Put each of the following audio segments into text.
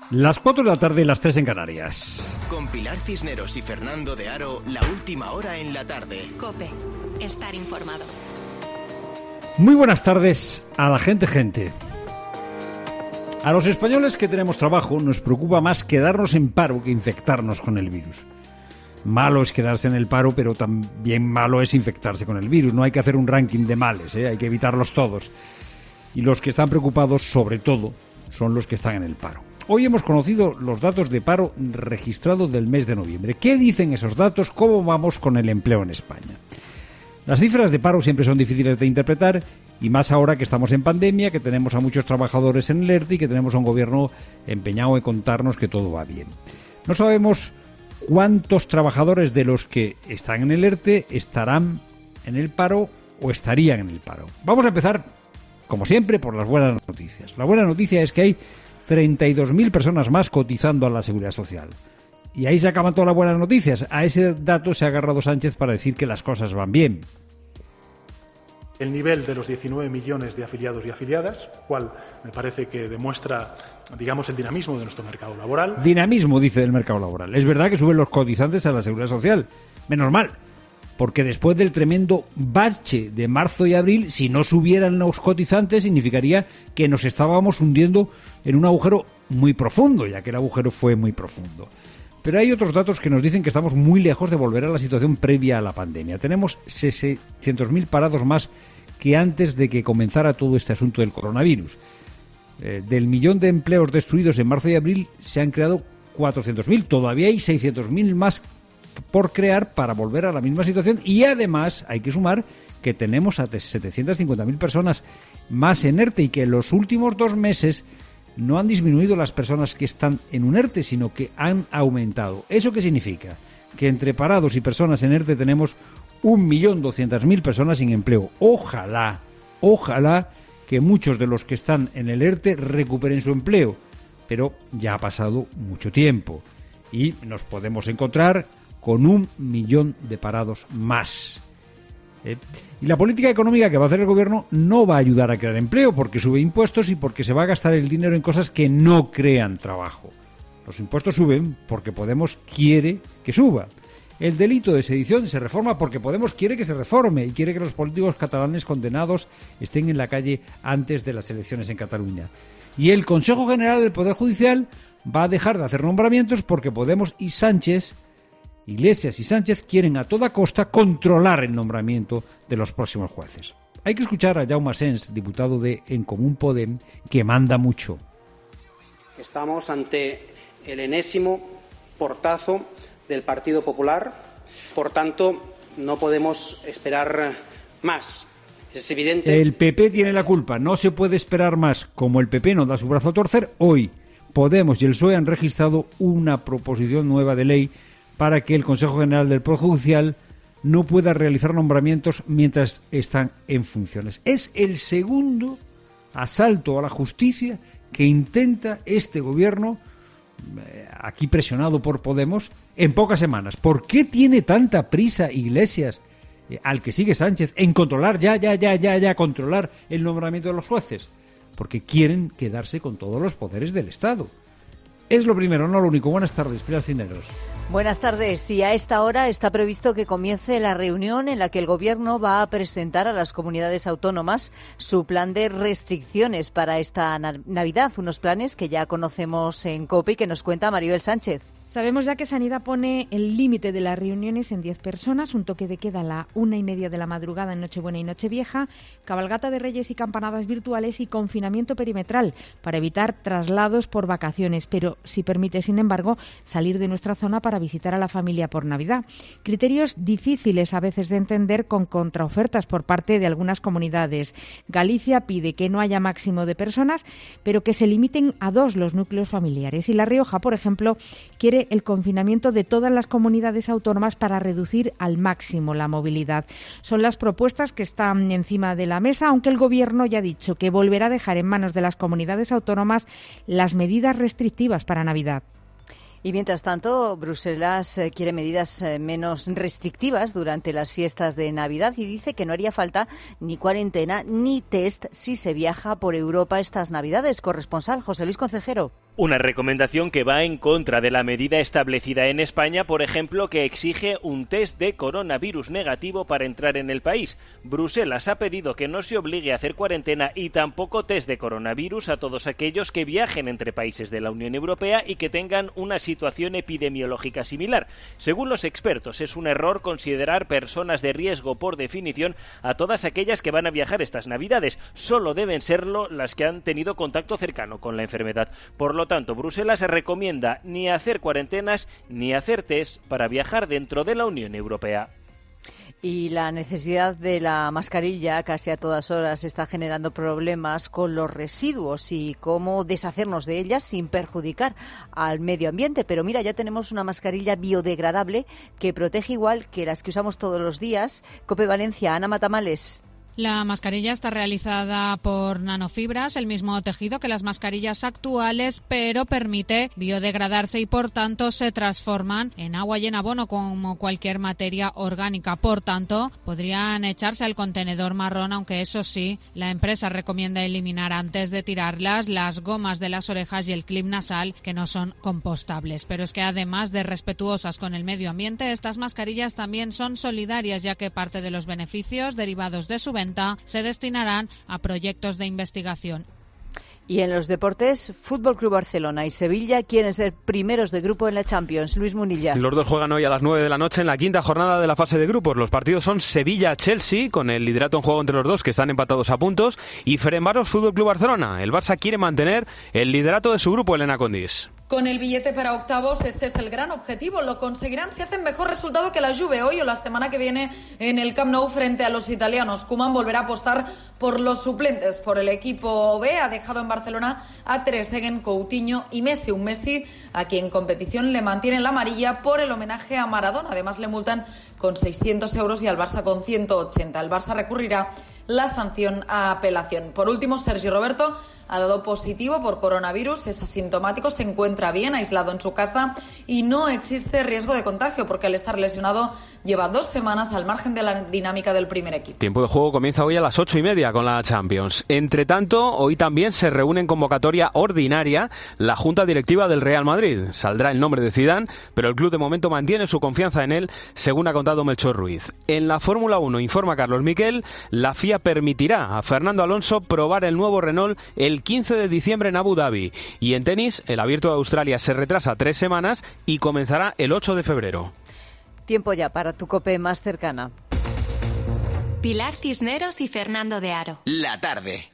Las 4 de la tarde, las 3 en Canarias. Con Pilar Cisneros y Fernando de Aro, la última hora en la tarde. COPE, estar informado. Muy buenas tardes a la gente. A los españoles que tenemos trabajo nos preocupa más quedarnos en paro que infectarnos con el virus. Malo es quedarse en el paro, pero también malo es infectarse con el virus. No hay que hacer un ranking de males, hay que evitarlos todos. Y los que están preocupados, sobre todo, son los que están en el paro. Hoy hemos conocido los datos de paro registrado del mes de noviembre. ¿Qué dicen esos datos? ¿Cómo vamos con el empleo en España? Las cifras de paro siempre son difíciles de interpretar, y más ahora que estamos en pandemia, que tenemos a muchos trabajadores en el ERTE y que tenemos a un gobierno empeñado en contarnos que todo va bien. No sabemos cuántos trabajadores de los que están en el ERTE estarán en el paro o estarían en el paro. Vamos a empezar, como siempre, por las buenas noticias. La buena noticia es que hay 32.000 personas más cotizando a la Seguridad Social. Y ahí se acaban todas las buenas noticias. A ese dato se ha agarrado Sánchez para decir que las cosas van bien. El nivel de los 19 millones de afiliados y afiliadas, cual me parece que demuestra, digamos, el dinamismo de nuestro mercado laboral. Dinamismo, dice, del mercado laboral. Es verdad que suben los cotizantes a la Seguridad Social. Menos mal, porque después del tremendo bache de marzo y abril, si no subieran los cotizantes, significaría que nos estábamos hundiendo en un agujero muy profundo, ya que el agujero fue muy profundo. Pero hay otros datos que nos dicen que estamos muy lejos de volver a la situación previa a la pandemia. Tenemos 600.000 parados más que antes de que comenzara todo este asunto del coronavirus. Del millón de empleos destruidos en marzo y abril se han creado 400.000. Todavía hay 600.000 más por crear para volver a la misma situación. Y además hay que sumar que tenemos a 750.000 personas más en ERTE y que en los últimos 2 meses no han disminuido las personas que están en un ERTE, sino que han aumentado. ¿Eso qué significa? Que entre parados y personas en ERTE tenemos 1.200.000 personas sin empleo. Ojalá que muchos de los que están en el ERTE recuperen su empleo, pero ya ha pasado mucho tiempo y nos podemos encontrar con 1 millón de parados más. Y la política económica que va a hacer el gobierno no va a ayudar a crear empleo porque sube impuestos y porque se va a gastar el dinero en cosas que no crean trabajo. Los impuestos suben porque Podemos quiere que suba. El delito de sedición se reforma porque Podemos quiere que se reforme y quiere que los políticos catalanes condenados estén en la calle antes de las elecciones en Cataluña. Y el Consejo General del Poder Judicial va a dejar de hacer nombramientos porque Podemos y Iglesias y Sánchez quieren a toda costa controlar el nombramiento de los próximos jueces. Hay que escuchar a Jaume Asens, diputado de En Común Podem, que manda mucho. Estamos ante el enésimo portazo del Partido Popular. Por tanto, no podemos esperar más. Es evidente. El PP tiene la culpa. No se puede esperar más. Como el PP no da su brazo a torcer, hoy Podemos y el PSOE han registrado una proposición nueva de ley para que el Consejo General del Poder Judicial no pueda realizar nombramientos mientras están en funciones. Es el segundo asalto a la justicia que intenta este gobierno, aquí presionado por Podemos, en pocas semanas. ¿Por qué tiene tanta prisa Iglesias, al que sigue Sánchez, en controlar controlar el nombramiento de los jueces? Porque quieren quedarse con todos los poderes del Estado. Es lo primero, no lo único. Buenas tardes, Pilar Cisneros. Buenas tardes. Y a esta hora está previsto que comience la reunión en la que el Gobierno va a presentar a las comunidades autónomas su plan de restricciones para esta Navidad. Unos planes que ya conocemos en COPE y que nos cuenta Maribel Sánchez. Sabemos ya que Sanidad pone el límite de las reuniones en 10 personas, un toque de queda a la 1:30 de la madrugada en Nochebuena y Nochevieja, cabalgata de Reyes y campanadas virtuales y confinamiento perimetral para evitar traslados por vacaciones, pero sí permite, sin embargo, salir de nuestra zona para visitar a la familia por Navidad. Criterios difíciles a veces de entender con contraofertas por parte de algunas comunidades. Galicia pide que no haya máximo de personas, pero que se limiten a 2 los núcleos familiares. Y La Rioja, por ejemplo, quiere el confinamiento de todas las comunidades autónomas para reducir al máximo la movilidad. Son las propuestas que están encima de la mesa, aunque el Gobierno ya ha dicho que volverá a dejar en manos de las comunidades autónomas las medidas restrictivas para Navidad. Y mientras tanto, Bruselas quiere medidas menos restrictivas durante las fiestas de Navidad y dice que no haría falta ni cuarentena ni test si se viaja por Europa estas Navidades. Corresponsal José Luis Concejero. Una recomendación que va en contra de la medida establecida en España, por ejemplo, que exige un test de coronavirus negativo para entrar en el país. Bruselas ha pedido que no se obligue a hacer cuarentena y tampoco test de coronavirus a todos aquellos que viajen entre países de la Unión Europea y que tengan una situación epidemiológica similar. Según los expertos, es un error considerar personas de riesgo por definición a todas aquellas que van a viajar estas Navidades. Solo deben serlo las que han tenido contacto cercano con la enfermedad. Por lo tanto, Bruselas recomienda ni hacer cuarentenas ni hacer test para viajar dentro de la Unión Europea. Y la necesidad de la mascarilla casi a todas horas está generando problemas con los residuos y cómo deshacernos de ellas sin perjudicar al medio ambiente. Pero mira, ya tenemos una mascarilla biodegradable que protege igual que las que usamos todos los días. COPE Valencia, Ana Matamales. La mascarilla está realizada por nanofibras, el mismo tejido que las mascarillas actuales, pero permite biodegradarse y por tanto se transforman en agua y en abono como cualquier materia orgánica. Por tanto, podrían echarse al contenedor marrón, aunque eso sí, la empresa recomienda eliminar antes de tirarlas las gomas de las orejas y el clip nasal, que no son compostables. Pero es que además de respetuosas con el medio ambiente, estas mascarillas también son solidarias, ya que parte de los beneficios derivados de su venta se destinarán a proyectos de investigación. Y en los deportes, Fútbol Club Barcelona y Sevilla quieren ser primeros de grupo en la Champions. Luis Munilla. Los dos juegan hoy a las 9 de la noche en la quinta jornada de la fase de grupos. Los partidos son Sevilla-Chelsea, con el liderato en juego entre los dos, que están empatados a puntos, y Ferencváros Fútbol Club Barcelona. El Barça quiere mantener el liderato de su grupo, Elena Condis. Con el billete para octavos, este es el gran objetivo. Lo conseguirán si hacen mejor resultado que la Juve hoy o la semana que viene en el Camp Nou frente a los italianos. Koeman volverá a apostar por los suplentes. Por el equipo B ha dejado en Barcelona a Ter Stegen, Coutinho y Messi. Un Messi a quien competición le mantiene la amarilla por el homenaje a Maradona. Además le multan con 600 euros y al Barça con 180. El Barça recurrirá la sanción a apelación. Por último, Sergi Roberto ha dado positivo por coronavirus, es asintomático, se encuentra bien, aislado en su casa y no existe riesgo de contagio porque al estar lesionado lleva 2 semanas al margen de la dinámica del primer equipo. Tiempo de juego comienza hoy a las 8:30 con la Champions. Entre tanto, hoy también se reúne en convocatoria ordinaria la Junta Directiva del Real Madrid. Saldrá el nombre de Zidane, pero el club de momento mantiene su confianza en él, según ha contado Melchor Ruiz. En la Fórmula 1, informa Carlos Miquel, la FIA permitirá a Fernando Alonso probar el nuevo Renault el 15 de diciembre en Abu Dhabi. Y en tenis, el Abierto de Australia se retrasa 3 semanas y comenzará el 8 de febrero. Tiempo ya para tu COPE más cercana. Pilar Cisneros y Fernando de Aro. La tarde.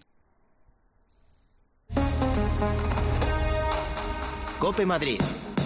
COPE Madrid.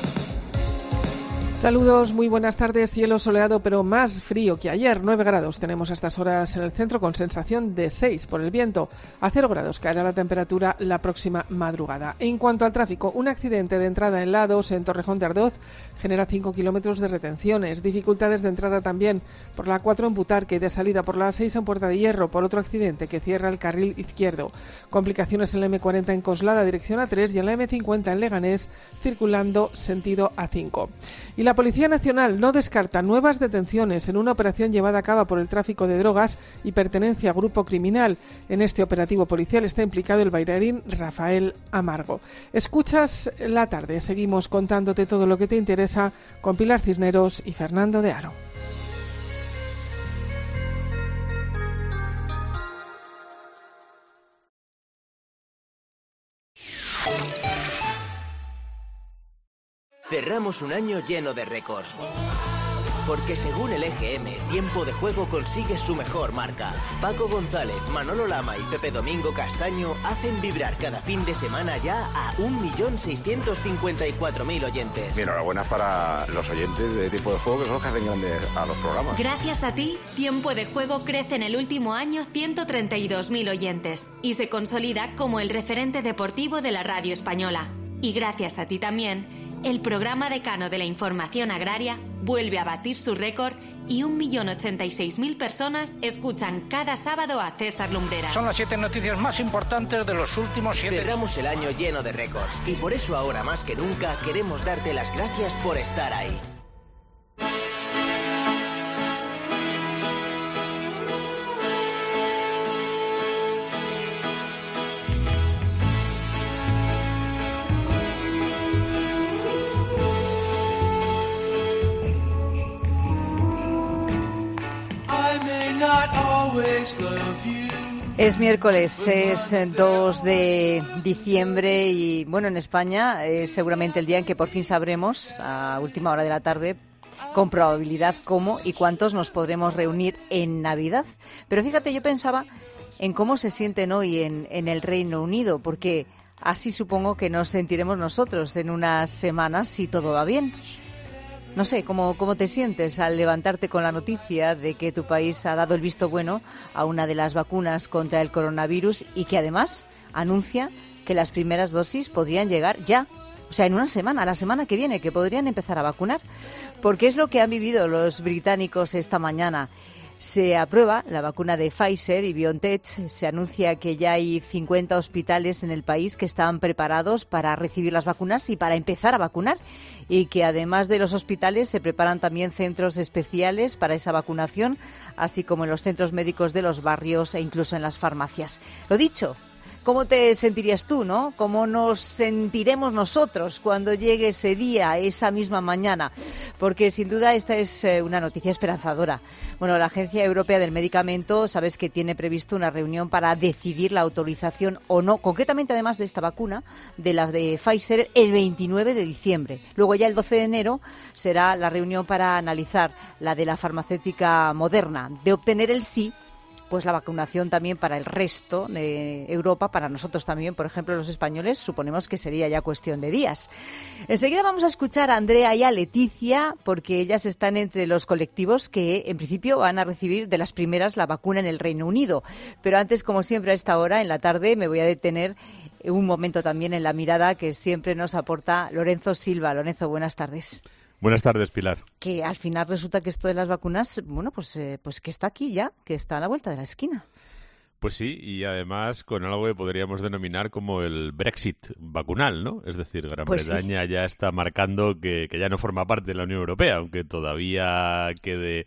Saludos, muy buenas tardes. Cielo soleado pero más frío que ayer. 9 grados tenemos a estas horas en el centro con sensación de 6 por el viento. A 0 grados caerá la temperatura la próxima madrugada. En cuanto al tráfico, un accidente de entrada en la A2 en Torrejón de Ardoz genera 5 kilómetros de retenciones. Dificultades de entrada también por la 4 en Butarque y de salida por la A6 en Puerta de Hierro por otro accidente que cierra el carril izquierdo. Complicaciones en la M40 en Coslada, dirección A3 y en la M50 en Leganés, circulando sentido A5. Y la Policía Nacional no descarta nuevas detenciones en una operación llevada a cabo por el tráfico de drogas y pertenencia a grupo criminal. En este operativo policial está implicado el bailarín Rafael Amargo. Escuchas La Tarde. Seguimos contándote todo lo que te interesa con Pilar Cisneros y Fernando de Aro. Cerramos un año lleno de récords. Porque según el EGM, Tiempo de Juego consigue su mejor marca. Paco González, Manolo Lama y Pepe Domingo Castaño hacen vibrar cada fin de semana ya a 1.654.000 oyentes. Mi enhorabuena para los oyentes de Tiempo de Juego, que son los que hacen grandes a los programas. Gracias a ti, Tiempo de Juego crece en el último año 132.000 oyentes y se consolida como el referente deportivo de la radio española. Y gracias a ti también, el programa decano de la información agraria vuelve a batir su récord y 1.086.000 personas escuchan cada sábado a César Lumbrera. Son las 7 noticias más importantes de los últimos 7. Cerramos el año lleno de récords y por eso ahora más que nunca queremos darte las gracias por estar ahí. Es miércoles, es 2 de diciembre y, bueno, en España es seguramente el día en que por fin sabremos, a última hora de la tarde, con probabilidad cómo y cuántos nos podremos reunir en Navidad. Pero fíjate, yo pensaba en cómo se sienten hoy en el Reino Unido, porque así supongo que nos sentiremos nosotros en unas semanas si todo va bien. No sé, ¿cómo te sientes al levantarte con la noticia de que tu país ha dado el visto bueno a una de las vacunas contra el coronavirus y que además anuncia que las primeras dosis podrían llegar ya? O sea, en una semana, la semana que viene, que podrían empezar a vacunar. Porque es lo que han vivido los británicos esta mañana. Se aprueba la vacuna de Pfizer y BioNTech. Se anuncia que ya hay 50 hospitales en el país que están preparados para recibir las vacunas y para empezar a vacunar. Y que además de los hospitales se preparan también centros especiales para esa vacunación, así como en los centros médicos de los barrios e incluso en las farmacias. Lo dicho, ¿cómo te sentirías tú, no? ¿Cómo nos sentiremos nosotros cuando llegue ese día, esa misma mañana? Porque sin duda esta es una noticia esperanzadora. Bueno, la Agencia Europea del Medicamento, sabes que tiene previsto una reunión para decidir la autorización o no, concretamente además de esta vacuna, de la de Pfizer, el 29 de diciembre. Luego ya el 12 de enero será la reunión para analizar la de la farmacéutica Moderna. De obtener el sí, pues la vacunación también para el resto de Europa, para nosotros también, por ejemplo, los españoles, suponemos que sería ya cuestión de días. Enseguida vamos a escuchar a Andrea y a Leticia, porque ellas están entre los colectivos que, en principio, van a recibir de las primeras la vacuna en el Reino Unido. Pero antes, como siempre, a esta hora, en la tarde, me voy a detener un momento también en la mirada que siempre nos aporta Lorenzo Silva. Lorenzo, buenas tardes. Buenas tardes, Pilar. Que al final resulta que esto de las vacunas, bueno, pues que está aquí ya, que está a la vuelta de la esquina. Pues sí, y además con algo que podríamos denominar como el Brexit vacunal, ¿no? Es decir, Gran Bretaña ya está marcando que ya no forma parte de la Unión Europea, aunque todavía quede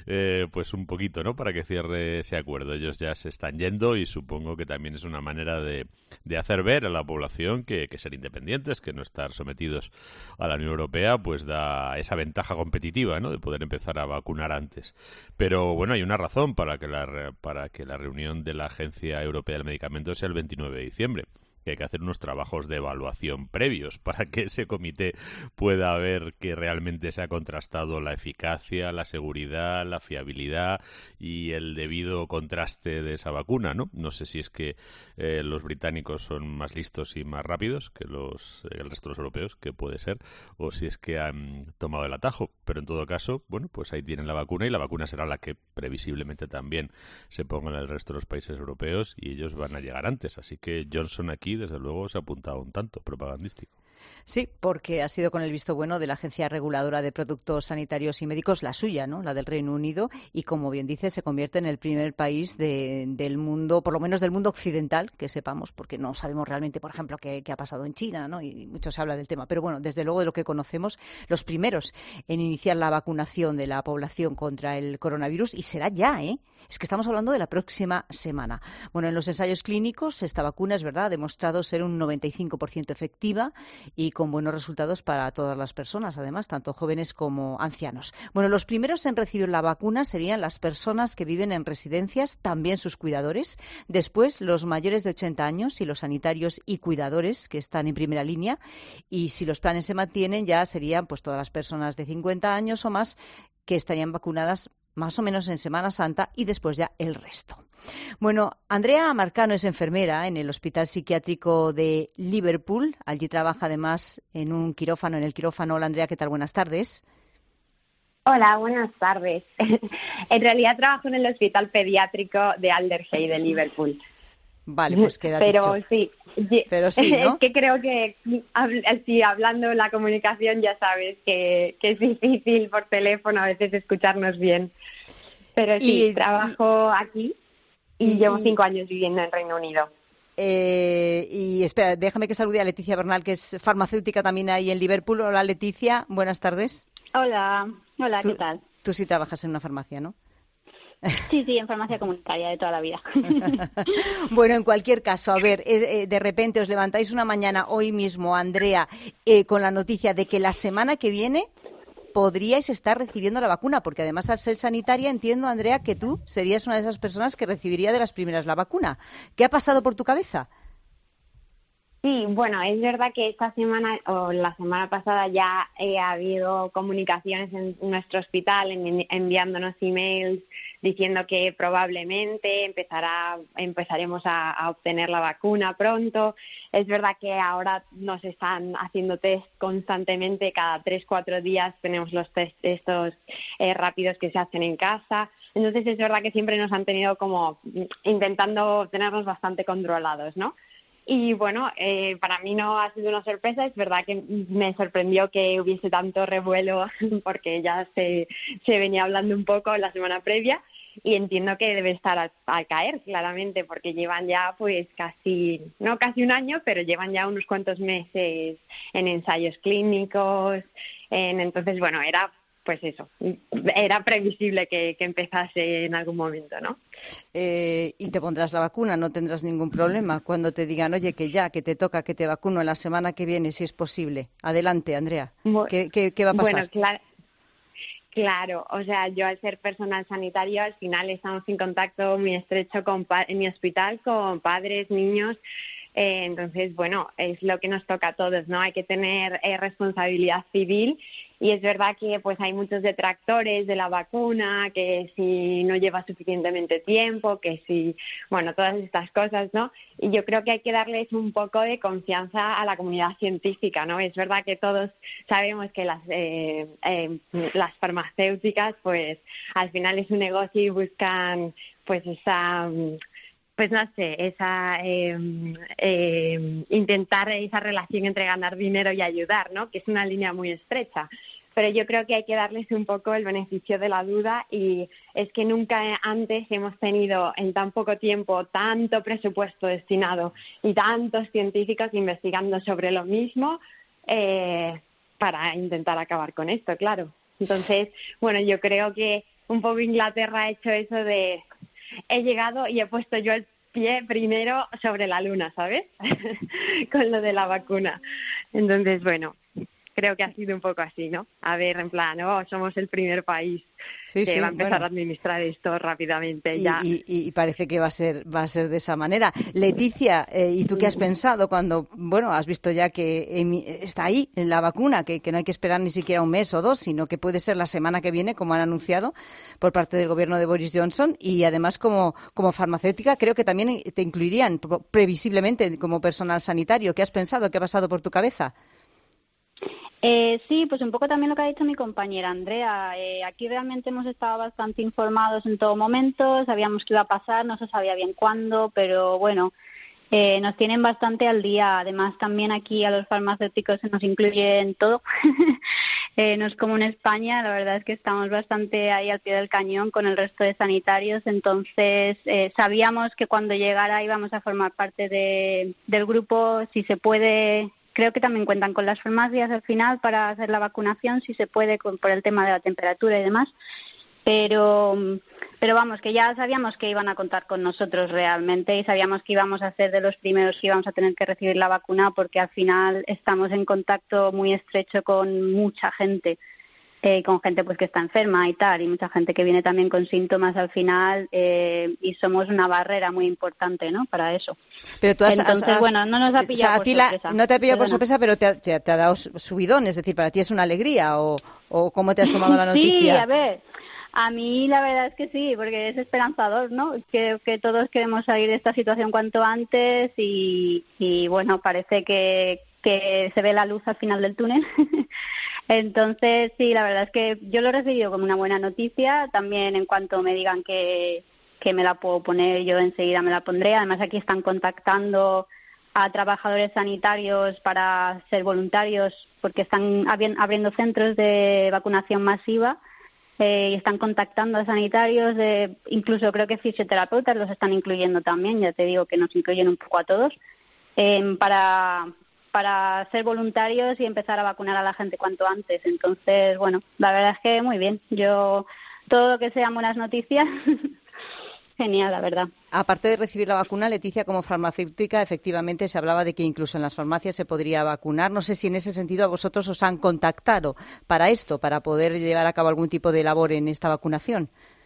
pues un poquito, ¿no?, para que cierre ese acuerdo. Ellos ya se están yendo y supongo que también es una manera de hacer ver a la población que ser independientes, que no estar sometidos a la Unión Europea, pues da esa ventaja competitiva, ¿no?, de poder empezar a vacunar antes. Pero bueno, hay una razón para que la reunión de la Agencia Europea del Medicamento sea el 29 de diciembre. Que hay que hacer unos trabajos de evaluación previos para que ese comité pueda ver que realmente se ha contrastado la eficacia, la seguridad, la fiabilidad y el debido contraste de esa vacuna, ¿no? No sé si es que los británicos son más listos y más rápidos que el resto de los europeos, que puede ser, o si es que han tomado el atajo. Pero en todo caso, bueno, pues ahí tienen la vacuna y la vacuna será la que previsiblemente también se ponga en el resto de los países europeos y ellos van a llegar antes. Así que Johnson aquí desde luego se ha apuntado un tanto propagandístico. Sí, porque ha sido con el visto bueno de la Agencia Reguladora de Productos Sanitarios y Médicos, la suya, ¿no?, la del Reino Unido, y como bien dice, se convierte en el primer país del mundo, por lo menos del mundo occidental, que sepamos, porque no sabemos realmente, por ejemplo, qué ha pasado en China, ¿no?, y mucho se habla del tema. Pero bueno, desde luego de lo que conocemos, los primeros en iniciar la vacunación de la población contra el coronavirus, y será ya, ¿eh? Es que estamos hablando de la próxima semana. Bueno, en los ensayos clínicos, esta vacuna, es verdad, ha demostrado ser un 95% efectiva y con buenos resultados para todas las personas, además, tanto jóvenes como ancianos. Bueno, los primeros en recibir la vacuna serían las personas que viven en residencias, también sus cuidadores. Después, los mayores de 80 años y los sanitarios y cuidadores que están en primera línea. Y si los planes se mantienen, ya serían pues todas las personas de 50 años o más que estarían vacunadas más o menos en Semana Santa y después ya el resto. Bueno, Andrea Marcano es enfermera en el Hospital Psiquiátrico de Liverpool. Allí trabaja además en un quirófano, en el quirófano. Hola, Andrea, ¿qué tal? Buenas tardes. Hola, buenas tardes. En realidad trabajo en el Hospital Pediátrico de Aldershey de Liverpool. Vale, pues queda Pero dicho. sí, Pero sí, ¿no? Es que creo que si hablando la comunicación ya sabes que es difícil por teléfono a veces escucharnos bien. Pero sí, trabajo aquí y llevo 5 años viviendo en Reino Unido. Y espera, déjame que salude a Leticia Bernal, que es farmacéutica también ahí en Liverpool. Hola, Leticia, buenas tardes. Hola, ¿qué tal? Tú sí trabajas en una farmacia, ¿no? Sí, en farmacia comunitaria de toda la vida. Bueno, en cualquier caso, a ver, de repente os levantáis una mañana hoy mismo, Andrea, con la noticia de que la semana que viene podríais estar recibiendo la vacuna, porque además al ser sanitaria entiendo, Andrea, que tú serías una de esas personas que recibiría de las primeras la vacuna. ¿Qué ha pasado por tu cabeza? Sí, bueno, es verdad que esta semana o la semana pasada ya ha habido comunicaciones en nuestro hospital enviándonos emails diciendo que probablemente empezaremos a obtener la vacuna pronto. Es verdad que ahora nos están haciendo test constantemente, cada 3-4 días tenemos los test estos rápidos que se hacen en casa. Entonces es verdad que siempre nos han tenido como intentando tenernos bastante controlados, ¿no? Y bueno, para mí no ha sido una sorpresa. Es verdad que me sorprendió que hubiese tanto revuelo porque ya se venía hablando un poco la semana previa y entiendo que debe estar al caer claramente porque llevan ya pues no casi un año, pero llevan ya unos cuantos meses en ensayos clínicos. Entonces, bueno, era previsible que empezase en algún momento, ¿no? Y te pondrás la vacuna, no tendrás ningún problema cuando te digan, oye, que te toca, que te vacuno en la semana que viene, si es posible. Adelante, Andrea. ¿Qué va a pasar? Bueno, claro, o sea, yo al ser personal sanitario, al final estamos en contacto muy estrecho en mi hospital con padres, niños. Entonces, bueno, es lo que nos toca a todos, ¿no? Hay que tener responsabilidad civil y es verdad que pues hay muchos detractores de la vacuna, que si no lleva suficientemente tiempo, que si, bueno, todas estas cosas, ¿no? Y yo creo que hay que darles un poco de confianza a la comunidad científica, ¿no? Es verdad que todos sabemos que las farmacéuticas, pues al final es un negocio y buscan pues intentar esa relación entre ganar dinero y ayudar, ¿no? Que es una línea muy estrecha. Pero yo creo que hay que darles un poco el beneficio de la duda y es que nunca antes hemos tenido en tan poco tiempo tanto presupuesto destinado y tantos científicos investigando sobre lo mismo para intentar acabar con esto, claro. Entonces, bueno, yo creo que un poco Inglaterra ha hecho eso de he llegado y he puesto yo el pie primero sobre la luna, ¿sabes? Con lo de la vacuna. Entonces, bueno, creo que ha sido un poco así, ¿no? A ver, en plan, somos el primer país que va a empezar a administrar esto rápidamente ya. Y parece que va a ser de esa manera. Leticia, ¿y tú qué has pensado cuando, bueno, has visto ya que está ahí en la vacuna, que no hay que esperar ni siquiera un mes o dos, sino que puede ser la semana que viene, como han anunciado por parte del gobierno de Boris Johnson, y además como farmacéutica creo que también te incluirían previsiblemente como personal sanitario? ¿Qué has pensado? ¿Qué ha pasado por tu cabeza? Sí, pues un poco también lo que ha dicho mi compañera Andrea. Aquí realmente hemos estado bastante informados en todo momento, sabíamos que iba a pasar, no se sabía bien cuándo, pero bueno, nos tienen bastante al día. Además, también aquí a los farmacéuticos se nos incluye en todo. No es como en España, la verdad es que estamos bastante ahí al pie del cañón con el resto de sanitarios, entonces sabíamos que cuando llegara íbamos a formar parte del grupo, si se puede. Creo que también cuentan con las farmacias al final para hacer la vacunación, si se puede, por el tema de la temperatura y demás. Pero vamos, que ya sabíamos que iban a contar con nosotros realmente y sabíamos que íbamos a ser de los primeros que íbamos a tener que recibir la vacuna porque al final estamos en contacto muy estrecho con mucha gente. Con gente pues que está enferma y tal, y mucha gente que viene también con síntomas al final, y somos una barrera muy importante, ¿no?, para eso. Pero tú bueno, no nos ha pillado por sorpresa. No te ha pillado por sorpresa, pero te ha dado subidón, es decir, para ti es una alegría, o ¿cómo te has tomado la noticia? Sí, a ver, a mí la verdad es que sí, porque es esperanzador, ¿no? Que todos queremos salir de esta situación cuanto antes y bueno, parece que se ve la luz al final del túnel. Entonces, sí, la verdad es que yo lo he recibido como una buena noticia. También en cuanto me digan que me la puedo poner, yo enseguida me la pondré. Además, aquí están contactando a trabajadores sanitarios para ser voluntarios porque están abriendo centros de vacunación masiva y están contactando a sanitarios, incluso creo que fisioterapeutas los están incluyendo también. Ya te digo que nos incluyen un poco a todos para ser voluntarios y empezar a vacunar a la gente cuanto antes. Entonces, bueno, la verdad es que muy bien. Yo, todo lo que sean buenas noticias, genial, la verdad. Aparte de recibir la vacuna, Leticia, como farmacéutica, efectivamente se hablaba de que incluso en las farmacias se podría vacunar. No sé si en ese sentido a vosotros os han contactado para esto, para poder llevar a cabo algún tipo de labor en esta vacunación.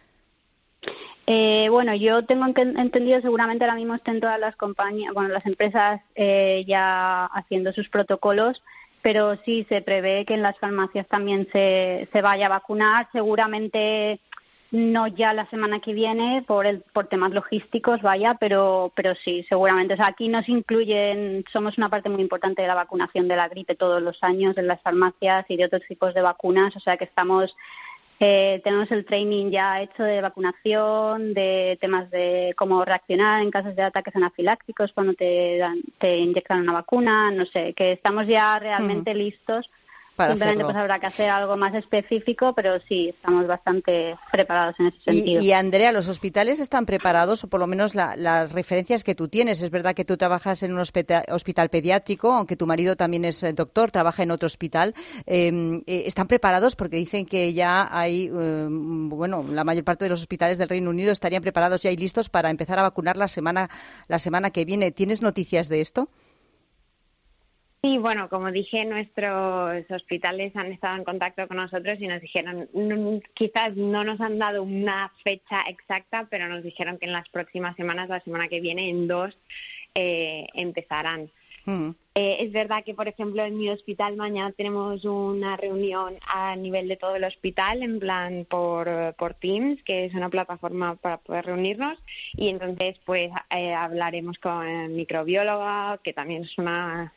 Bueno, yo tengo entendido, seguramente ahora mismo estén todas las compañías, las empresas ya haciendo sus protocolos, pero sí se prevé que en las farmacias también se vaya a vacunar, seguramente no ya la semana que viene por temas logísticos, pero sí, seguramente. O sea, aquí nos incluyen, somos una parte muy importante de la vacunación de la gripe todos los años en las farmacias y de otros tipos de vacunas, o sea que tenemos el training ya hecho de vacunación, de temas de cómo reaccionar en casos de ataques anafilácticos cuando te inyectan una vacuna, no sé, que estamos ya realmente listos. Simplemente pues habrá que hacer algo más específico, pero sí, estamos bastante preparados en ese sentido. Y Andrea, ¿los hospitales están preparados, o por lo menos las referencias que tú tienes? Es verdad que tú trabajas en un hospital pediátrico, aunque tu marido también es doctor, trabaja en otro hospital. ¿Están preparados? Porque dicen que ya hay, la mayor parte de los hospitales del Reino Unido estarían preparados ya y listos para empezar a vacunar la semana que viene. ¿Tienes noticias de esto? Sí, bueno, como dije, nuestros hospitales han estado en contacto con nosotros y nos dijeron, quizás no nos han dado una fecha exacta, pero nos dijeron que en las próximas semanas, la semana que viene, en 2, empezarán. Es verdad que, por ejemplo, en mi hospital mañana tenemos una reunión a nivel de todo el hospital, en plan por Teams, que es una plataforma para poder reunirnos, y entonces pues hablaremos con microbióloga, que también es una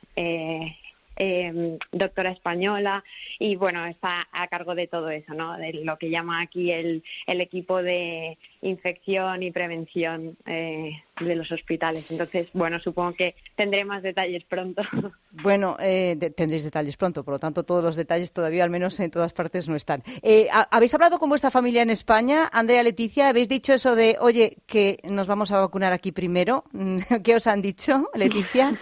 doctora española, y bueno, está a cargo de todo eso, ¿no? De lo que llama aquí el equipo de infección y prevención de los hospitales. Entonces, bueno, supongo que tendré más detalles pronto. Bueno, tendréis detalles pronto, por lo tanto, todos los detalles todavía, al menos en todas partes, no están. ¿Habéis hablado con vuestra familia en España? Andrea, Leticia, ¿habéis dicho eso de, oye, que nos vamos a vacunar aquí primero? ¿Qué os han dicho, Leticia?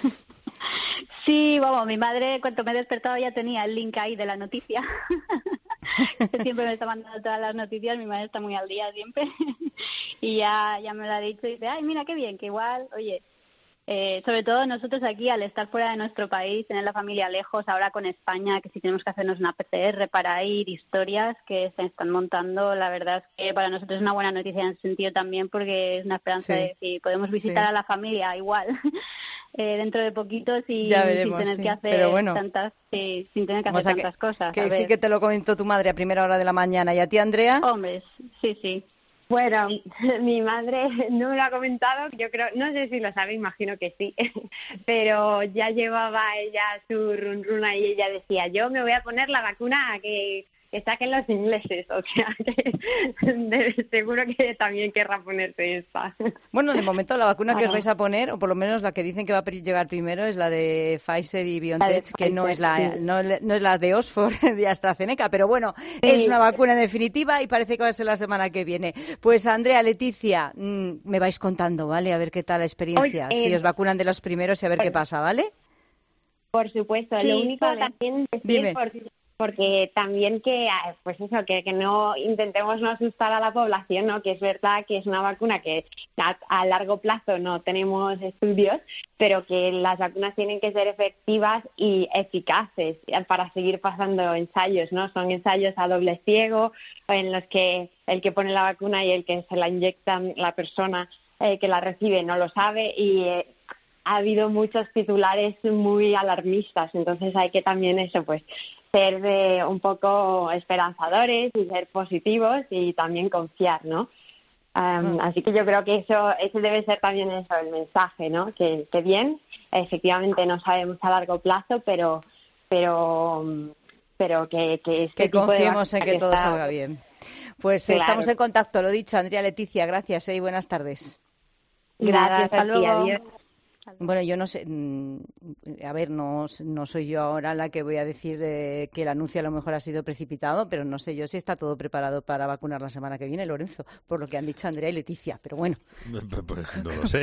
Sí, vamos, mi madre, cuando me he despertado, ya tenía el link ahí de la noticia. Siempre me está mandando todas las noticias, mi madre está muy al día siempre. Y ya me lo ha dicho y dice, ay, mira qué bien, que igual, oye, sobre todo nosotros aquí, al estar fuera de nuestro país, tener la familia lejos, ahora con España, que si tenemos que hacernos una PCR para ir, historias que se están montando, la verdad es que para nosotros es una buena noticia en ese sentido también, porque es una esperanza de si podemos visitar a la familia igual dentro de poquito sin tener que hacer tantas cosas. Que sí que te lo comentó tu madre a primera hora de la mañana. ¿Y a ti, Andrea? Hombre, sí. Bueno, mi madre no me lo ha comentado, yo creo, no sé si lo sabe, imagino que sí, pero ya llevaba ella su run ahí y ella decía, yo me voy a poner la vacuna que saquen los ingleses, o sea, que seguro que también querrá ponerse esta. Bueno, de momento la vacuna que os vais a poner, o por lo menos la que dicen que va a llegar primero, es la de Pfizer y BioNTech, que no es la de Oxford, de AstraZeneca, pero bueno, es una vacuna en definitiva y parece que va a ser la semana que viene. Pues Andrea, Leticia, me vais contando, ¿vale? A ver qué tal la experiencia, si os vacunan de los primeros y a ver qué pasa, ¿vale? Por supuesto, lo único también decir porque también que pues eso, que no intentemos no asustar a la población, ¿no? Que es verdad que es una vacuna que a largo plazo no tenemos estudios, pero que las vacunas tienen que ser efectivas y eficaces para seguir pasando ensayos, ¿no? Son ensayos a doble ciego en los que el que pone la vacuna y el que se la inyectan, la persona que la recibe, no lo sabe, y ha habido muchos titulares muy alarmistas, entonces hay que también eso, pues ser un poco esperanzadores y ser positivos y también confiar, ¿no? Así que yo creo que eso debe ser también eso, el mensaje, ¿no? Que bien, efectivamente no sabemos a largo plazo, pero que confiemos en que todo salga bien. Pues estamos en contacto, lo dicho, Andrea, Leticia, gracias y buenas tardes. Gracias a ti, adiós. Bueno, yo no sé, a ver, no soy yo ahora la que voy a decir que el anuncio a lo mejor ha sido precipitado, pero no sé yo si está todo preparado para vacunar la semana que viene, Lorenzo, por lo que han dicho Andrea y Leticia, pero bueno. Pues no lo sé.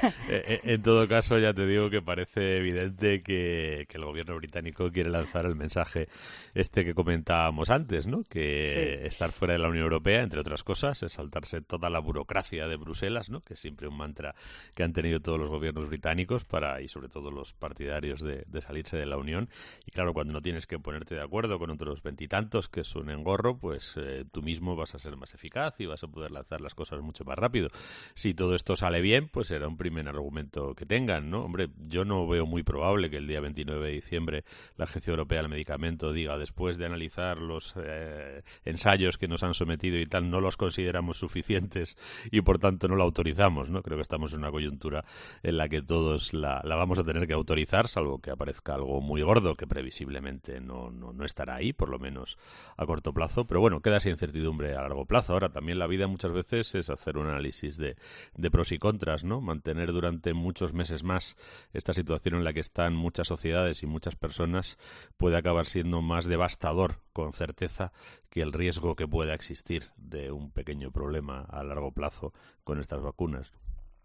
En todo caso, ya te digo que parece evidente que el gobierno británico quiere lanzar el mensaje que comentábamos antes, ¿no? Que estar fuera de la Unión Europea, entre otras cosas, es saltarse toda la burocracia de Bruselas, ¿no? Que es siempre un mantra que han tenido todos los gobiernos británicos y sobre todo los partidarios de salirse de la Unión. Y claro, cuando no tienes que ponerte de acuerdo con otros veintitantos, que es un engorro, pues tú mismo vas a ser más eficaz y vas a poder lanzar las cosas mucho más rápido. Si todo esto sale bien, pues será un primer argumento que tengan, ¿no? Hombre, yo no veo muy probable que el día 29 de diciembre la Agencia Europea del Medicamento diga, después de analizar los ensayos que nos han sometido y tal, no los consideramos suficientes y por tanto no la autorizamos, ¿no? Creo que estamos en una coyuntura en la que todos la vamos a tener que autorizar, salvo que aparezca algo muy gordo que previsiblemente no estará ahí, por lo menos a corto plazo. Pero bueno, queda esa incertidumbre a largo plazo. Ahora, también la vida muchas veces es hacer un análisis de pros y contras, ¿no? Mantener durante muchos meses más esta situación en la que están muchas sociedades y muchas personas puede acabar siendo más devastador, con certeza, que el riesgo que pueda existir de un pequeño problema a largo plazo con estas vacunas.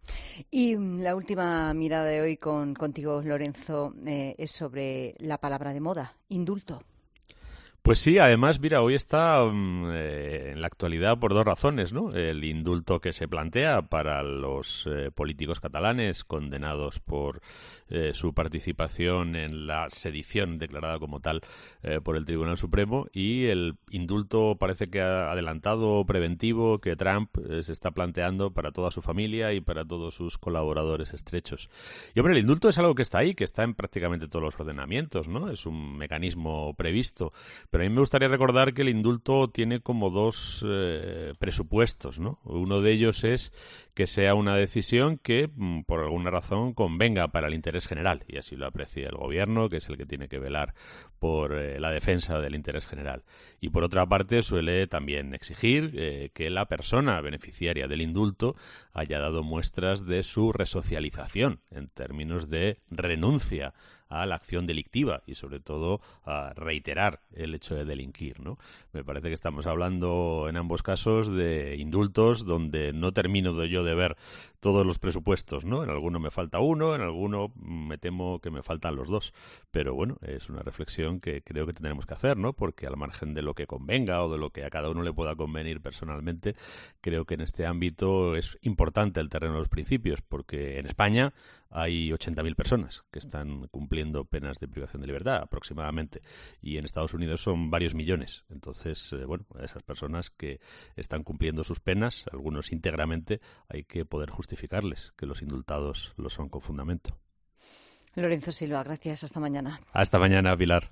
Y la última mirada de hoy contigo, Lorenzo, es sobre la palabra de moda, indulto. Pues sí, además, mira, hoy está en la actualidad por dos razones, ¿no? El indulto que se plantea para los políticos catalanes condenados por su participación en la sedición declarada como tal por el Tribunal Supremo, y el indulto parece que ha adelantado preventivo que Trump se está planteando para toda su familia y para todos sus colaboradores estrechos. Y hombre, el indulto es algo que está ahí, que está en prácticamente todos los ordenamientos, ¿no? Es un mecanismo previsto. Pero a mí me gustaría recordar que el indulto tiene como dos presupuestos, ¿no? Uno de ellos es que sea una decisión que, por alguna razón, convenga para el interés general, y así lo aprecia el gobierno, que es el que tiene que velar por la defensa del interés general. Y por otra parte, suele también exigir que la persona beneficiaria del indulto haya dado muestras de su resocialización, en términos de renuncia a la acción delictiva y sobre todo a reiterar el hecho de delinquir, ¿no? Me parece que estamos hablando en ambos casos de indultos donde no termino yo de ver todos los presupuestos, ¿no? En alguno me falta uno, en alguno me temo que me faltan los dos, pero bueno, es una reflexión que creo que tendremos que hacer, ¿no? Porque al margen de lo que convenga o de lo que a cada uno le pueda convenir personalmente, creo que en este ámbito es importante el terreno de los principios, porque en España hay 80.000 personas que están cumpliendo penas de privación de libertad aproximadamente, y en Estados Unidos son varios millones. Entonces, bueno, a esas personas que están cumpliendo sus penas, algunos íntegramente, hay que poder justificarles que los indultados lo son con fundamento. Lorenzo Silva, gracias. Hasta mañana. Hasta mañana, Pilar.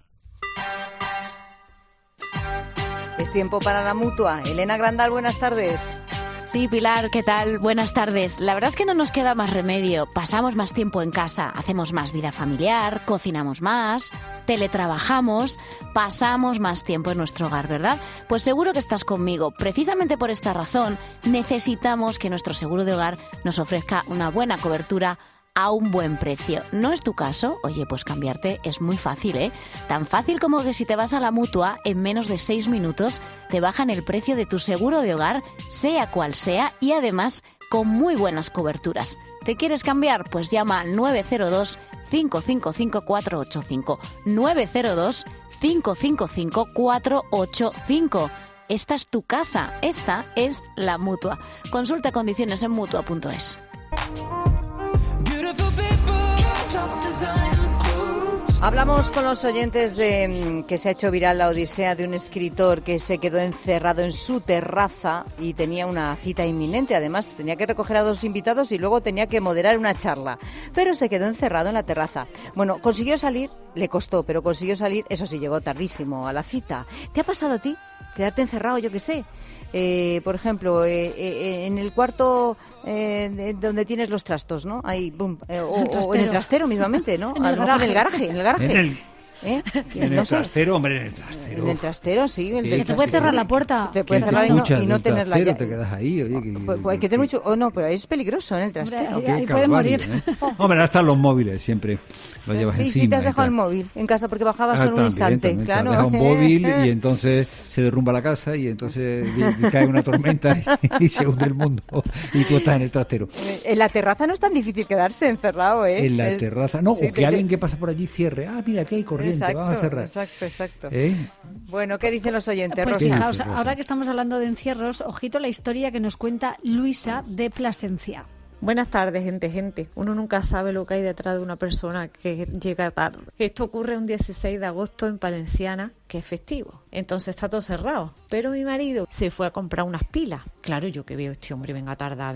Es tiempo para la Mutua. Elena Grandal, buenas tardes. Sí, Pilar, ¿qué tal? Buenas tardes. La verdad es que no nos queda más remedio. Pasamos más tiempo en casa, hacemos más vida familiar, cocinamos más, teletrabajamos, pasamos más tiempo en nuestro hogar, ¿verdad? Pues seguro que estás conmigo. Precisamente por esta razón, necesitamos que nuestro seguro de hogar nos ofrezca una buena cobertura a un buen precio. ¿No es tu caso? Oye, pues cambiarte es muy fácil, ¿eh? Tan fácil como que si te vas a la Mutua, en menos de 6 minutos te bajan el precio de tu seguro de hogar, sea cual sea, y además con muy buenas coberturas. ¿Te quieres cambiar? Pues llama al 902 555 485. 902 555 485. Esta es tu casa, esta es la Mutua. Consulta condiciones en Mutua.es. Hablamos con los oyentes de que se ha hecho viral la odisea de un escritor que se quedó encerrado en su terraza y tenía una cita inminente. Además, tenía que recoger a 2 invitados y luego tenía que moderar una charla. Pero se quedó encerrado en la terraza. Bueno, consiguió salir, le costó, pero consiguió salir. Eso sí, llegó tardísimo a la cita. ¿Te ha pasado a ti quedarte encerrado, yo qué sé? Por ejemplo, en el cuarto donde tienes los trastos, ¿no? Ahí, boom, o en el trastero mismamente, ¿no? En el garaje. En el garaje. En el trastero, hombre, en el trastero. En el trastero, sí. Se te puede cerrar la puerta. Se te puede cerrar y no tener la llave. Te quedas ahí, oye. Pues hay que tener mucho... no, pero es peligroso en el trastero. Ahí pueden morir. Hombre, hasta los móviles siempre lo llevas encima. Y si te has dejado el móvil en casa porque bajabas solo un instante, claro. Te has dejado un móvil y entonces se derrumba la casa y entonces cae una tormenta y se hunde el mundo y tú estás en el trastero. En la terraza no es tan difícil quedarse encerrado, ¿eh? En la terraza, no, sí, o que alguien que pasa por allí cierre. Mira, aquí hay corriente, vamos a cerrar. Exacto. Bueno, ¿qué dicen los oyentes, Pues Rosa? fijaos, ahora que estamos hablando de encierros, ojito la historia que nos cuenta Luisa de Plasencia. Buenas tardes, gente. Uno nunca sabe lo que hay detrás de una persona que llega tarde. Esto ocurre un 16 de agosto en Palenciana, que es festivo. Entonces está todo cerrado. Pero mi marido se fue a comprar unas pilas. Claro, yo que veo este hombre, venga tarda.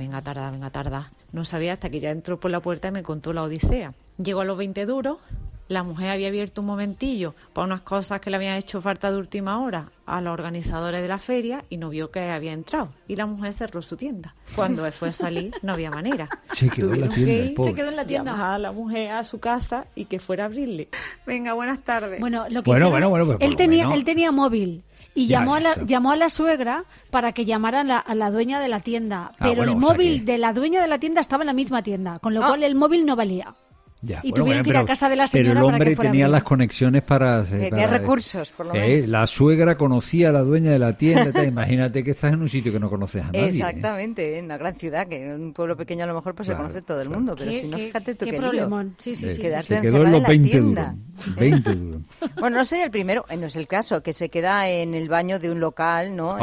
No sabía hasta que ya entró por la puerta y me contó la odisea. Llegó a los 20 duros. La mujer había abierto un momentillo para unas cosas que le habían hecho falta de última hora a los organizadores de la feria y no vio que había entrado. Y la mujer cerró su tienda. Cuando fue a salir no había manera. Se quedó en la tienda. Se quedó en la tienda. Llamar a la mujer a su casa y que fuera a abrirle. Venga, buenas tardes. Bueno, lo que hicieron, él tenía móvil. Y llamó a la suegra para que llamara a la dueña de la tienda. Pero el móvil de la dueña de la tienda estaba en la misma tienda, con lo cual el móvil no valía. Tuvieron que ir a casa de la señora para que fuera. Pero el hombre tenía las conexiones para... Tenía recursos, por lo menos. La suegra conocía a la dueña de la tienda. Imagínate que estás en un sitio que no conoces a nadie. Exactamente, en una gran ciudad, que en un pueblo pequeño a lo mejor se conoce todo el mundo. Pero si no, fíjate tú qué problemón. Sí. Se quedó en los 20 duros. 20 duros. Bueno, no soy el primero, no es el caso, que se queda en el baño de un local, ¿no?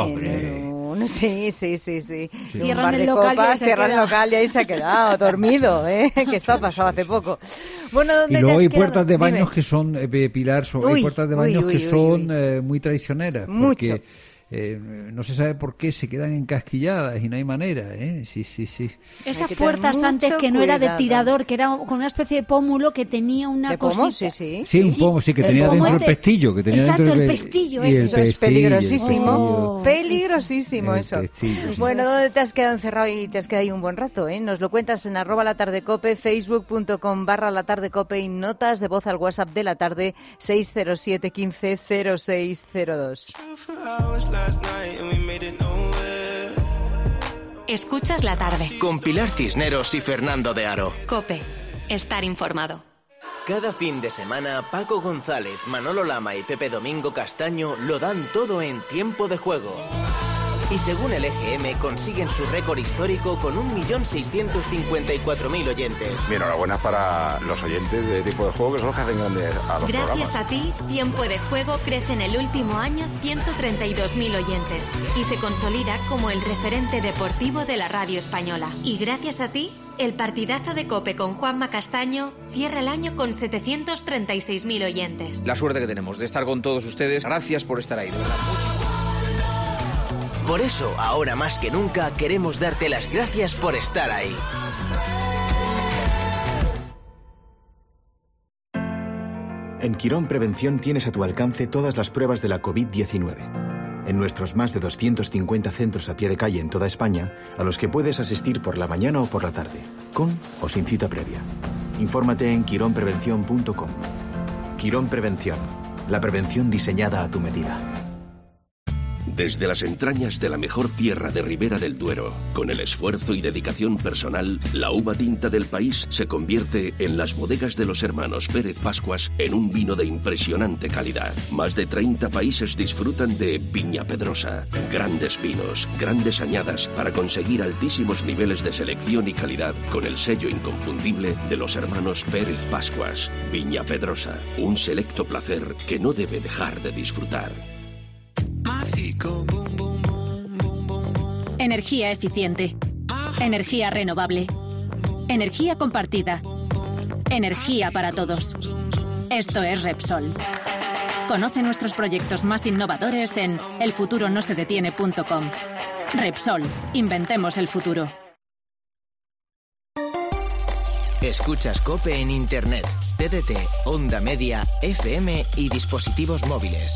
Sí. Cierran el local y ahí se ha quedado dormido, que esto ha pasado hace poco. Bueno, ¿dónde y luego hay puertas de baños que son, Pilar, hay puertas de baños que son muy traicioneras. Porque no se sabe por qué se quedan encasquilladas y no hay manera, Sí. Esas puertas antes que no era de tirador, que era con una especie de pómulo que tenía una cosita. Sí, un pómulo, que tenía dentro el pestillo. Que tenía exacto, dentro el pestillo. Eso es peligrosísimo. Peligrosísimo eso. Bueno, ¿dónde te has quedado encerrado y te has quedado ahí un buen rato? Nos lo cuentas en @latardecope, facebook.com/latardecope y notas de voz al WhatsApp de la tarde 607 15 0602. Escuchas la tarde. Con Pilar Cisneros y Fernando de Aro. COPE. Estar informado. Cada fin de semana, Paco González, Manolo Lama y Pepe Domingo Castaño lo dan todo en Tiempo de Juego. Y según el EGM, consiguen su récord histórico con 1.654.000 oyentes. Mi enhorabuena para los oyentes de Tiempo de Juego, que son los que hacen grandes a los Gracias programas. a ti, Tiempo de Juego crece en el último año 132.000 oyentes y se consolida como el referente deportivo de la radio española. Y gracias a ti, el partidazo de COPE con Juanma Castaño cierra el año con 736.000 oyentes. La suerte que tenemos de estar con todos ustedes. Gracias por estar ahí, de verdad. Por eso, ahora más que nunca, queremos darte las gracias por estar ahí. En Quirón Prevención tienes a tu alcance todas las pruebas de la COVID-19. En nuestros más de 250 centros a pie de calle en toda España, a los que puedes asistir por la mañana o por la tarde, con o sin cita previa. Infórmate en quironprevención.com. Quirón Prevención, la prevención diseñada a tu medida. Desde las entrañas de la mejor tierra de Ribera del Duero, con el esfuerzo y dedicación personal, la uva tinta del país se convierte en las bodegas de los hermanos Pérez Pascuas en un vino de impresionante calidad. Más de 30 países disfrutan de Viña Pedrosa. Grandes vinos, grandes añadas para conseguir altísimos niveles de selección y calidad con el sello inconfundible de los hermanos Pérez Pascuas. Viña Pedrosa, un selecto placer que no debe dejar de disfrutar. Energía eficiente. Energía renovable. Energía compartida. Energía para todos. Esto es Repsol. Conoce nuestros proyectos más innovadores en elfuturonosedetiene.com. Repsol. Inventemos el futuro. Escuchas COPE en Internet, TDT, Onda Media, FM y dispositivos móviles.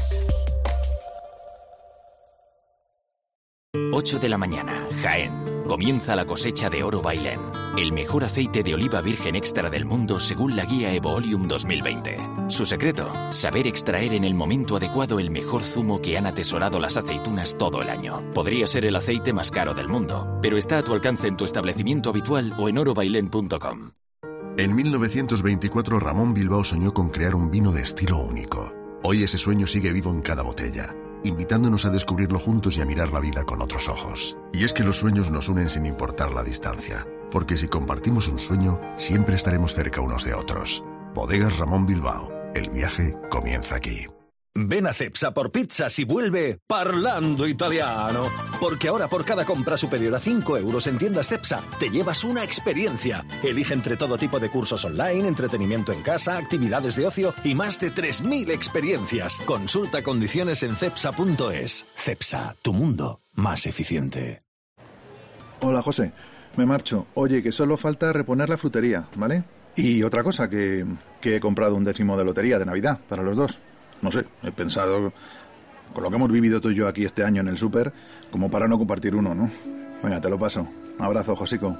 8 de la mañana, Jaén. Comienza la cosecha de Oro Bailén, el mejor aceite de oliva virgen extra del mundo según la guía Evoolium 2020. Su secreto, saber extraer en el momento adecuado el mejor zumo que han atesorado las aceitunas todo el año. Podría ser el aceite más caro del mundo, pero está a tu alcance en tu establecimiento habitual o en orobailén.com. En 1924 Ramón Bilbao soñó con crear un vino de estilo único. Hoy ese sueño sigue vivo en cada botella, invitándonos a descubrirlo juntos y a mirar la vida con otros ojos. Y es que los sueños nos unen sin importar la distancia, porque si compartimos un sueño, siempre estaremos cerca unos de otros. Bodegas Ramón Bilbao. El viaje comienza aquí. Ven a Cepsa por pizzas y vuelve Parlando Italiano. Porque ahora por cada compra superior a 5 euros en tiendas Cepsa, te llevas una experiencia. Elige entre todo tipo de cursos online, entretenimiento en casa, actividades de ocio y más de 3.000 experiencias. Consulta condiciones en cepsa.es. Cepsa, tu mundo más eficiente. Hola, José. Me marcho. Oye, que solo falta reponer la frutería, ¿vale? Y otra cosa, que he comprado un 10º de lotería de Navidad para los dos. No sé, he pensado, con lo que hemos vivido tú y yo aquí este año en el súper, como para no compartir uno, ¿no? Venga, te lo paso. Abrazo, Josico.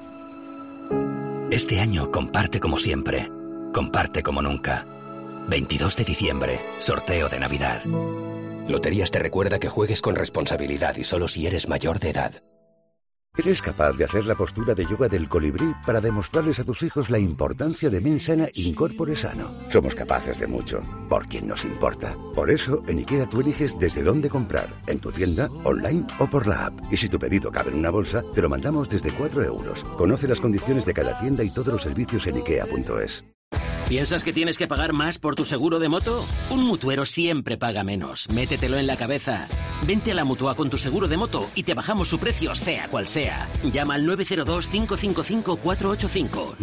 Este año comparte como siempre. Comparte como nunca. 22 de diciembre, sorteo de Navidad. Loterías te recuerda que juegues con responsabilidad y solo si eres mayor de edad. ¿Eres capaz de hacer la postura de yoga del colibrí para demostrarles a tus hijos la importancia de Mensana Incorpore Sano? Somos capaces de mucho, por quien nos importa. Por eso, en IKEA tú eliges desde dónde comprar, en tu tienda, online o por la app. Y si tu pedido cabe en una bolsa, te lo mandamos desde 4 euros. Conoce las condiciones de cada tienda y todos los servicios en IKEA.es. ¿Piensas que tienes que pagar más por tu seguro de moto? Un mutuero siempre paga menos. Métetelo en la cabeza. Vente a la Mutua con tu seguro de moto y te bajamos su precio, sea cual sea. Llama al 902-555-485.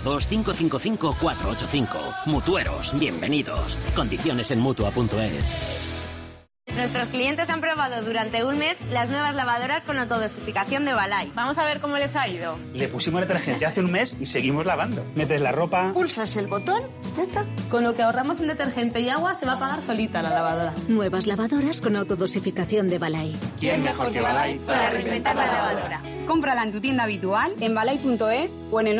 902-555-485. Mutueros, bienvenidos. Condiciones en Mutua.es. Nuestros clientes han probado durante un mes las nuevas lavadoras con autodosificación de Balay. Vamos a ver cómo les ha ido. Le pusimos detergente hace un mes y seguimos lavando. Metes la ropa... Pulsas el botón, ya está. Con lo que ahorramos en detergente y agua se va a pagar solita la lavadora. Nuevas lavadoras con autodosificación de Balay. ¿Quién mejor que Balay para reinventar la lavadora? Cómprala en tu tienda habitual, en balay.es o en el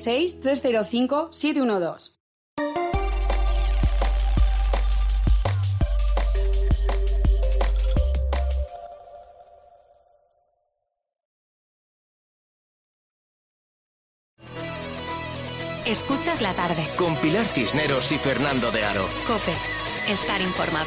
976-305-712. Escuchas la tarde. Con Pilar Cisneros y Fernando de Aro. COPE. Estar informado.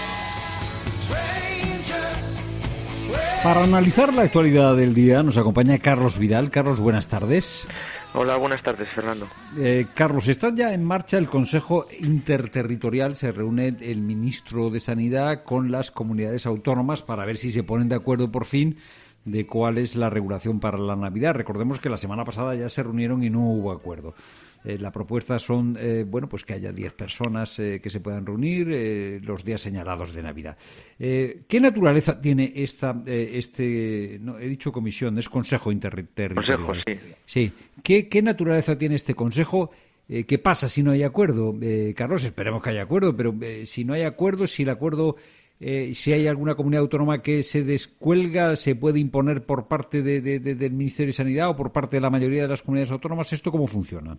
Para analizar la actualidad del día nos acompaña Carlos Vidal. Carlos, buenas tardes. Hola, buenas tardes, Fernando. Carlos, está ya en marcha el Consejo Interterritorial. Se reúne el ministro de Sanidad con las comunidades autónomas para ver si se ponen de acuerdo por fin de cuál es la regulación para la Navidad. Recordemos que la semana pasada ya se reunieron y no hubo acuerdo. La propuesta son, pues que haya 10 personas que se puedan reunir los días señalados de Navidad. ¿Qué naturaleza tiene no, he dicho comisión, es Consejo Interterritorial? Consejo, sí. Sí. ¿Qué naturaleza tiene este Consejo? ¿Qué pasa si no hay acuerdo? Carlos, esperemos que haya acuerdo, pero si no hay acuerdo, si el acuerdo... si hay alguna comunidad autónoma que se descuelga, ¿se puede imponer por parte del Ministerio de Sanidad o por parte de la mayoría de las comunidades autónomas? ¿Esto cómo funciona?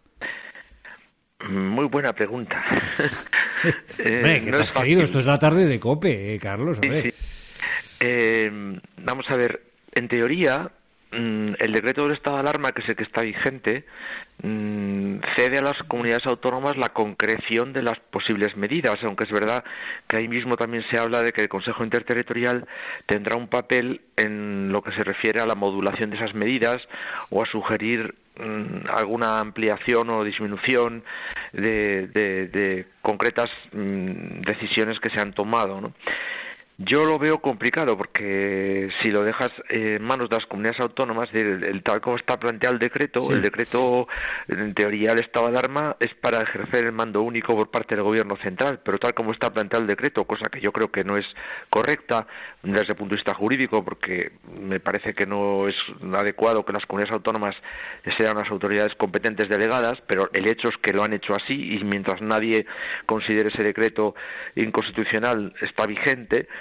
Muy buena pregunta. ¿Qué te has creído? Esto es la tarde de COPE, Carlos. Sí. Vamos a ver, en teoría... el decreto del estado de alarma, que es el que está vigente, cede a las comunidades autónomas la concreción de las posibles medidas, aunque es verdad que ahí mismo también se habla de que el Consejo Interterritorial tendrá un papel en lo que se refiere a la modulación de esas medidas o a sugerir alguna ampliación o disminución de concretas decisiones que se han tomado, ¿no? Yo lo veo complicado porque si lo dejas en manos de las comunidades autónomas, tal como está planteado el decreto, sí. El decreto, en teoría, el estado de alarma es para ejercer el mando único por parte del gobierno central, pero tal como está planteado el decreto, cosa que yo creo que no es correcta desde el punto de vista jurídico, porque me parece que no es adecuado que las comunidades autónomas sean las autoridades competentes delegadas, pero el hecho es que lo han hecho así y mientras nadie considere ese decreto inconstitucional está vigente.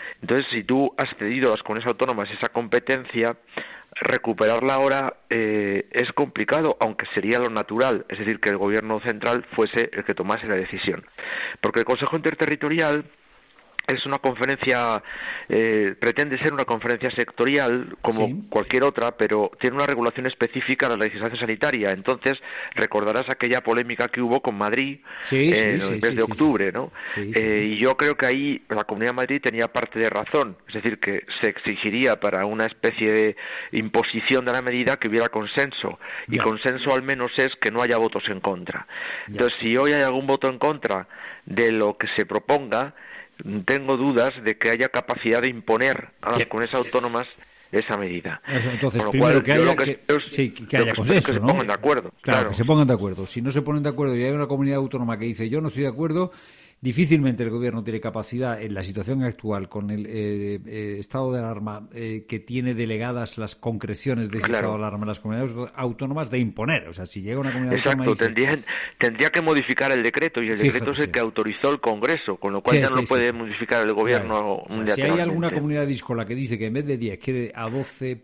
Entonces, si tú has cedido a las comunidades autónomas esa competencia, recuperarla ahora es complicado, aunque sería lo natural, es decir, que el gobierno central fuese el que tomase la decisión. Porque el Consejo Interterritorial es una conferencia, pretende ser una conferencia sectorial como cualquier otra, pero tiene una regulación específica de la legislación sanitaria. Entonces, recordarás aquella polémica que hubo con Madrid en el mes de octubre, ¿no? Y yo creo que ahí la Comunidad de Madrid tenía parte de razón, es decir, que se exigiría para una especie de imposición de la medida que hubiera consenso, y consenso al menos es que no haya votos en contra. Entonces, si hoy hay algún voto en contra de lo que se proponga, tengo dudas de que haya capacidad de imponer a las comunidades autónomas esa medida. Entonces, con lo primero cual, que haya, que haya consenso, que se ¿no? pongan de acuerdo. Claro, que se pongan de acuerdo. Si no se ponen de acuerdo y hay una comunidad autónoma que dice yo no estoy de acuerdo, difícilmente el gobierno tiene capacidad, en la situación actual, con el estado de alarma que tiene delegadas las concreciones de ese estado de alarma en las comunidades autónomas, de imponer. O sea, si llega una comunidad autónoma y dice... tendría que modificar el decreto, y el decreto es el que autorizó el Congreso, con lo cual ya no lo puede modificar el gobierno unilateralmente. Si hay alguna comunidad díscola que dice que en vez de 10 quiere a 12...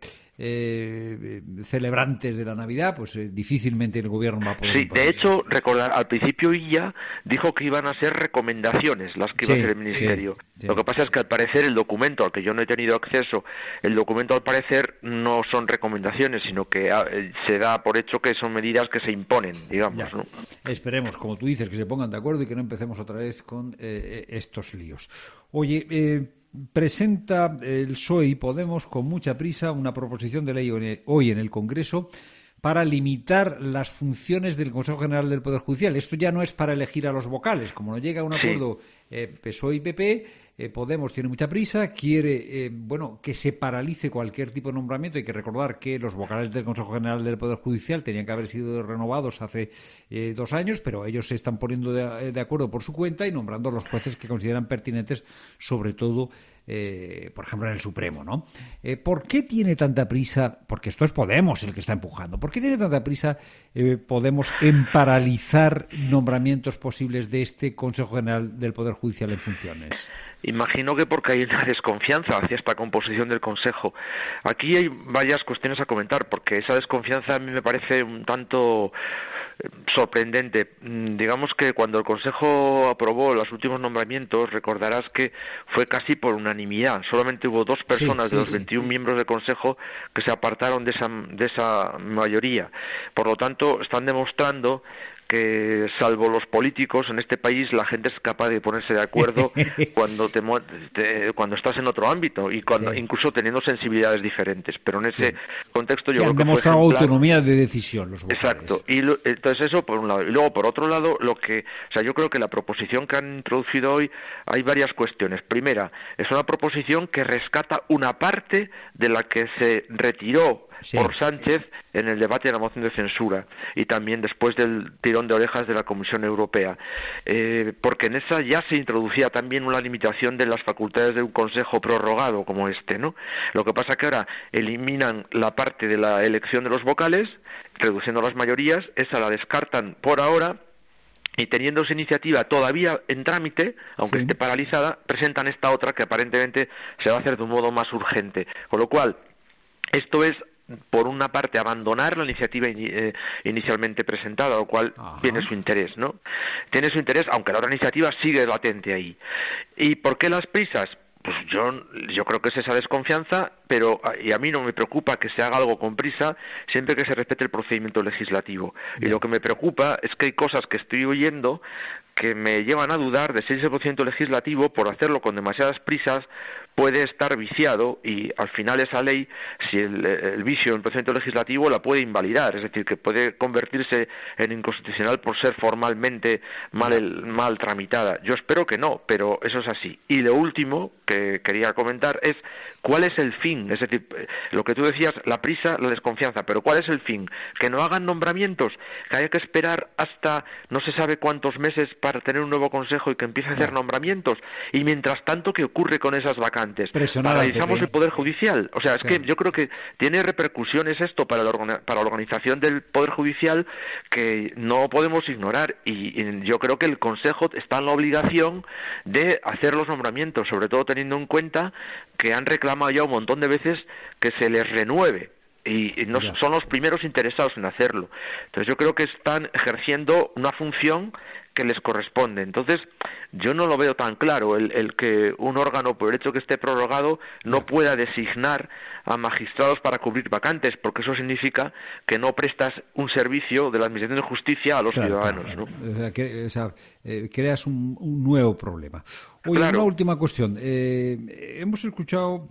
celebrantes de la Navidad, pues difícilmente el gobierno va a poder. Sí, de hecho, recordar, al principio Illa dijo que iban a ser recomendaciones las que iba a hacer el Ministerio. Lo que pasa es que al parecer el documento, al que yo no he tenido acceso, el documento al parecer no son recomendaciones, sino que se da por hecho que son medidas que se imponen, digamos, ¿no? Esperemos, como tú dices, que se pongan de acuerdo y que no empecemos otra vez con estos líos. Oye, presenta el PSOE y Podemos con mucha prisa una proposición de ley hoy en el Congreso para limitar las funciones del Consejo General del Poder Judicial. Esto ya no es para elegir a los vocales. Como no llega a un acuerdo PSOE y PP, Podemos tiene mucha prisa, quiere que se paralice cualquier tipo de nombramiento. Hay que recordar que los vocales del Consejo General del Poder Judicial tenían que haber sido renovados hace 2 años, pero ellos se están poniendo de acuerdo por su cuenta y nombrando a los jueces que consideran pertinentes, sobre todo, por ejemplo, en el Supremo, ¿no? ¿Por qué tiene tanta prisa? Porque esto es Podemos el que está empujando. ¿Por qué tiene tanta prisa Podemos en paralizar nombramientos posibles de este Consejo General del Poder Judicial en funciones? Imagino que porque hay una desconfianza hacia esta composición del Consejo. Aquí hay varias cuestiones a comentar, porque esa desconfianza a mí me parece un tanto sorprendente. Digamos que cuando el Consejo aprobó los últimos nombramientos, recordarás que fue casi por unanimidad. Solamente hubo 2 personas de los 21 miembros del Consejo que se apartaron de esa mayoría. Por lo tanto, están demostrando que, salvo los políticos, en este país la gente es capaz de ponerse de acuerdo cuando estás en otro ámbito y cuando incluso teniendo sensibilidades diferentes. Pero en ese contexto yo creo que han demostrado autonomía de decisión los vocales. Exacto. Y entonces eso por un lado. Y luego por otro lado, yo creo que la proposición que han introducido hoy, hay varias cuestiones. Primera, es una proposición que rescata una parte de la que se retiró por Sánchez en el debate de la moción de censura y también después del tirón de orejas de la Comisión Europea, porque en esa ya se introducía también una limitación de las facultades de un consejo prorrogado como este, ¿no? Lo que pasa que ahora eliminan la parte de la elección de los vocales, reduciendo las mayorías, esa la descartan por ahora. Y teniendo esa iniciativa todavía en trámite, aunque esté paralizada, presentan esta otra que aparentemente se va a hacer de un modo más urgente. Con lo cual, esto es, por una parte, abandonar la iniciativa inicialmente presentada, lo cual tiene su interés, ¿no? Tiene su interés, aunque la otra iniciativa sigue latente ahí. ¿Y por qué las prisas? Pues yo creo que es esa desconfianza, y a mí no me preocupa que se haga algo con prisa siempre que se respete el procedimiento legislativo. Y lo que me preocupa es que hay cosas que estoy oyendo que me llevan a dudar de si ese procedimiento legislativo, por hacerlo con demasiadas prisas, puede estar viciado y al final esa ley, si el vicio en el procedimiento legislativo, la puede invalidar, es decir, que puede convertirse en inconstitucional por ser formalmente mal tramitada. Yo espero que no, pero eso es así. Y lo último que quería comentar es cuál es el fin fin? Es decir, lo que tú decías, la prisa, la desconfianza, pero ¿cuál es el fin? Que no hagan nombramientos, que haya que esperar hasta no se sabe cuántos meses para tener un nuevo consejo y que empiece a hacer nombramientos, y mientras tanto, ¿qué ocurre con esas vacantes? Paralizamos el Poder Judicial. O sea, es que yo creo que tiene repercusiones esto para la organización del Poder Judicial que no podemos ignorar, y yo creo que el Consejo está en la obligación de hacer los nombramientos, sobre todo teniendo en cuenta que han reclamado ya un montón de veces que se les renueve. Y no son los primeros interesados en hacerlo. Entonces yo creo que están ejerciendo una función que les corresponde. Entonces yo no lo veo tan claro el que un órgano, por el hecho que esté prorrogado, no pueda designar a magistrados para cubrir vacantes, porque eso significa que no prestas un servicio de la Administración de Justicia a los ciudadanos, ¿no? O sea, creas un nuevo problema. Oye, una última cuestión. Hemos escuchado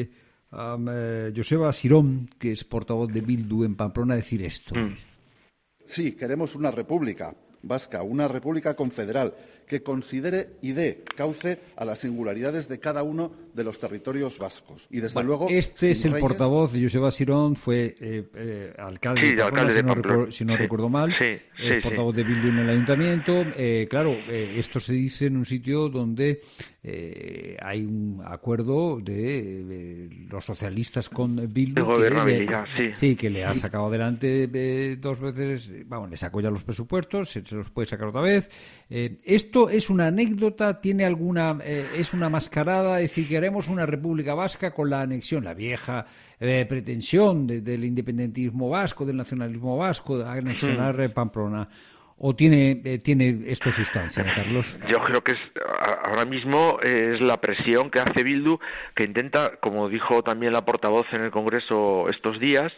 Joseba Sirón, que es portavoz de Bildu en Pamplona, decir esto. Sí, queremos una república vasca, una república confederal que considere y dé cauce a las singularidades de cada uno de los territorios vascos. Y desde luego, este es el portavoz de Joseba Sirón, fue alcalde de Pamplona, si no recuerdo mal, portavoz de Bildu en el ayuntamiento. Claro, esto se dice en un sitio donde hay un acuerdo de los socialistas con Bildu, que le ha sacado adelante 2 veces, le sacó ya los presupuestos, se los puede sacar otra vez. ¿Esto es una anécdota? ¿Tiene alguna es una mascarada? Es decir, queremos una república vasca con la anexión, la vieja pretensión del independentismo vasco, del nacionalismo vasco, de anexionar Pamplona. ¿O tiene esto sustancia, Carlos? Yo creo que ahora mismo es la presión que hace Bildu, que intenta, como dijo también la portavoz en el Congreso estos días,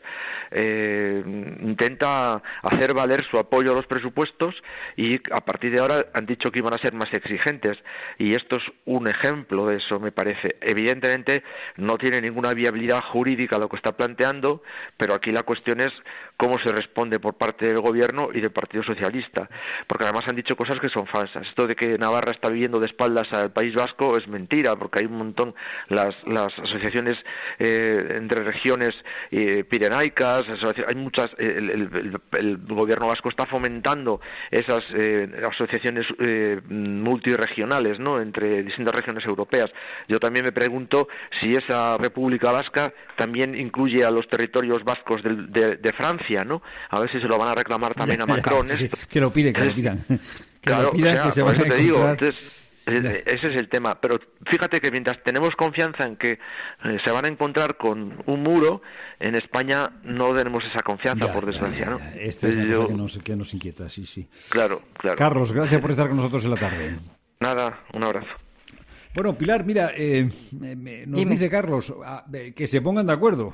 intenta hacer valer su apoyo a los presupuestos, y a partir de ahora han dicho que iban a ser más exigentes, y esto es un ejemplo de eso, me parece. Evidentemente no tiene ninguna viabilidad jurídica lo que está planteando, pero aquí la cuestión es cómo se responde por parte del Gobierno y del Partido Socialista, porque además han dicho cosas que son falsas. Esto de que Navarra está viviendo de espaldas al País Vasco es mentira, porque hay un montón, las asociaciones entre regiones pirenaicas, hay muchas, el Gobierno vasco está fomentando esas asociaciones multirregionales, ¿no?, entre distintas regiones europeas. Yo también me pregunto si esa República Vasca también incluye a los territorios vascos de Francia, ¿no? A ver si se lo van a reclamar también a Macron. Que lo pidan. Claro, que se vayan a encontrar. Entonces, ese es el tema. Pero fíjate que mientras tenemos confianza en que se van a encontrar con un muro, en España no tenemos esa confianza, por desgracia, ¿no? Esta es la cosa que nos inquieta, sí. Claro. Carlos, gracias por estar con nosotros en la tarde. Nada, un abrazo. Bueno, Pilar, mira, nos dice Carlos que se pongan de acuerdo,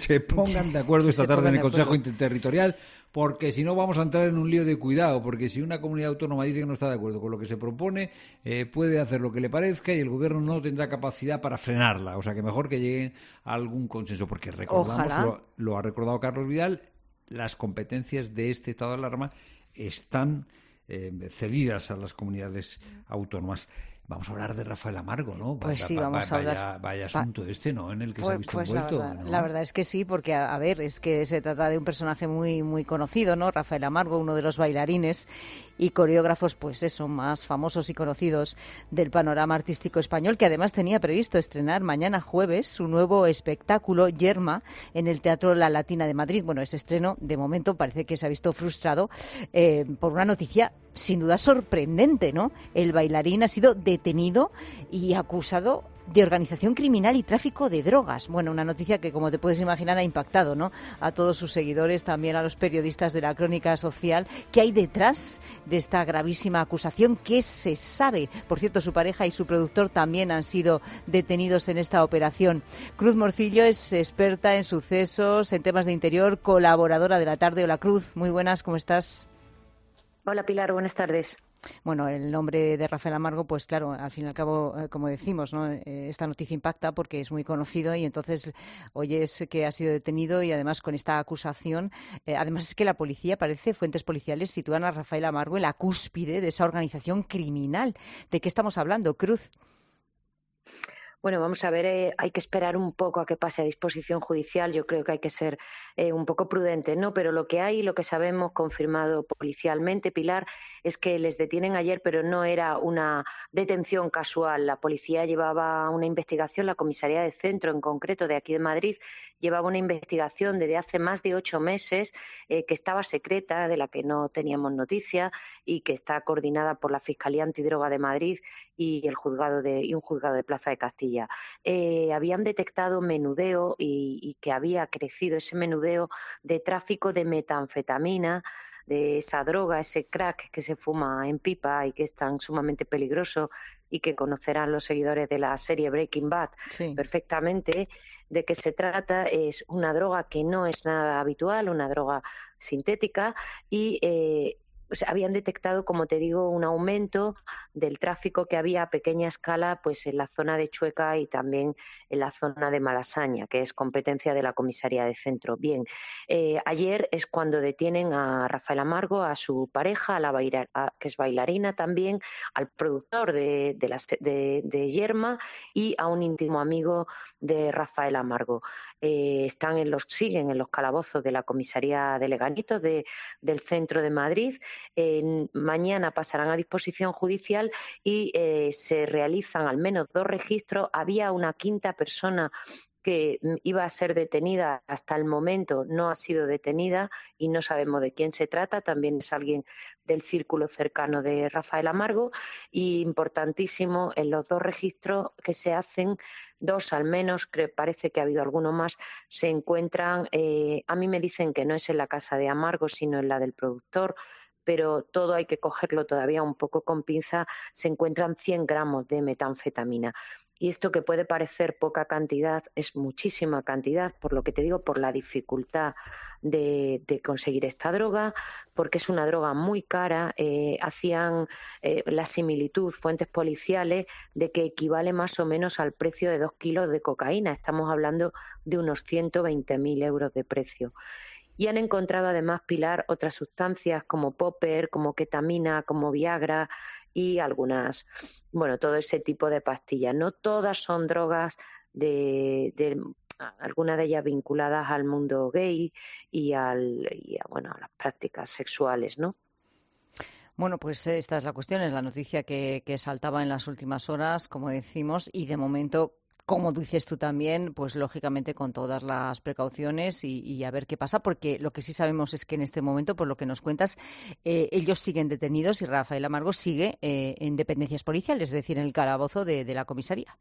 esta tarde en el Consejo Interterritorial, porque si no vamos a entrar en un lío de cuidado, porque si una comunidad autónoma dice que no está de acuerdo con lo que se propone, puede hacer lo que le parezca y el Gobierno no tendrá capacidad para frenarla. O sea, que mejor que lleguen a algún consenso, porque recordamos, lo ha recordado Carlos Vidal, las competencias de este estado de alarma están cedidas a las comunidades autónomas. Vamos a hablar de Rafael Amargo, ¿no? Pues sí, vamos a hablar. Vaya asunto ¿no? En el que se ha visto envuelto. La verdad es que sí, porque, a ver, es que se trata de un personaje muy, muy conocido, ¿no? Rafael Amargo, uno de los bailarines y coreógrafos, pues eso, más famosos y conocidos del panorama artístico español, que además tenía previsto estrenar mañana jueves su nuevo espectáculo, Yerma, en el Teatro La Latina de Madrid. Bueno, ese estreno, de momento, parece que se ha visto frustrado por una noticia sin duda sorprendente, ¿no? El bailarín ha sido detenido y acusado de organización criminal y tráfico de drogas. Bueno, una noticia que, como te puedes imaginar, ha impactado, ¿no?, a todos sus seguidores, también a los periodistas de la Crónica Social. ¿Qué hay detrás de esta gravísima acusación? ¿Qué se sabe? Por cierto, su pareja y su productor también han sido detenidos en esta operación. Cruz Morcillo es experta en sucesos, en temas de interior, colaboradora de La Tarde. Hola, Cruz, muy buenas, ¿cómo estás? Hola, Pilar, buenas tardes. Bueno, el nombre de Rafael Amargo, pues claro, al fin y al cabo, como decimos, ¿no?, esta noticia impacta porque es muy conocido y entonces oyes que ha sido detenido y además con esta acusación. Además es que la policía, fuentes policiales sitúan a Rafael Amargo en la cúspide de esa organización criminal. ¿De qué estamos hablando, Cruz? Bueno, vamos a ver, hay que esperar un poco a que pase a disposición judicial. Yo creo que hay que ser un poco prudentes, ¿no? Pero lo que sabemos, confirmado policialmente, Pilar, es que les detienen ayer, pero no era una detención casual. La policía llevaba una investigación, la comisaría de centro en concreto de aquí de Madrid, llevaba una investigación desde hace más de 8 meses que estaba secreta, de la que no teníamos noticia y que está coordinada por la Fiscalía Antidroga de Madrid y un juzgado de Plaza de Castilla. Habían detectado menudeo y que había crecido ese menudeo de tráfico de metanfetamina, de esa droga, ese crack que se fuma en pipa y que es tan sumamente peligroso y que conocerán los seguidores de la serie Breaking Bad perfectamente. De qué se trata: es una droga que no es nada habitual, una droga sintética y habían detectado, como te digo, un aumento del tráfico que había a pequeña escala pues en la zona de Chueca y también en la zona de Malasaña, que es competencia de la comisaría de centro. Bien, ayer es cuando detienen a Rafael Amargo, a su pareja, que es bailarina también, al productor de Yerma y a un íntimo amigo de Rafael Amargo. Siguen en los calabozos de la comisaría de Leganitos del centro de Madrid. Mañana pasarán a disposición judicial y se realizan al menos 2 registros. Había una quinta persona que iba a ser detenida, hasta el momento no ha sido detenida y no sabemos de quién se trata. También es alguien del círculo cercano de Rafael Amargo. Y importantísimo, en los 2 registros que se hacen, 2 al menos, parece que ha habido alguno más, se encuentran, a mí me dicen que no es en la casa de Amargo, sino en la del productor, pero todo hay que cogerlo todavía un poco con pinza. Se encuentran 100 gramos de metanfetamina. Y esto, que puede parecer poca cantidad, es muchísima cantidad, por lo que te digo, por la dificultad de conseguir esta droga, porque es una droga muy cara. Hacían la similitud fuentes policiales de que equivale más o menos al precio de 2 kilos de cocaína. Estamos hablando de unos 120.000 euros de precio. Y han encontrado además, Pilar, otras sustancias como popper, como ketamina, como Viagra y algunas, todo ese tipo de pastillas. No todas son drogas algunas de ellas vinculadas al mundo gay y a las prácticas sexuales, ¿no? Bueno, pues esta es la cuestión, es la noticia que saltaba en las últimas horas, como decimos, y de momento, como dices tú también, pues lógicamente con todas las precauciones y a ver qué pasa, porque lo que sí sabemos es que en este momento, por lo que nos cuentas, ellos siguen detenidos y Rafael Amargo sigue en dependencias policiales, es decir, en el calabozo de la comisaría.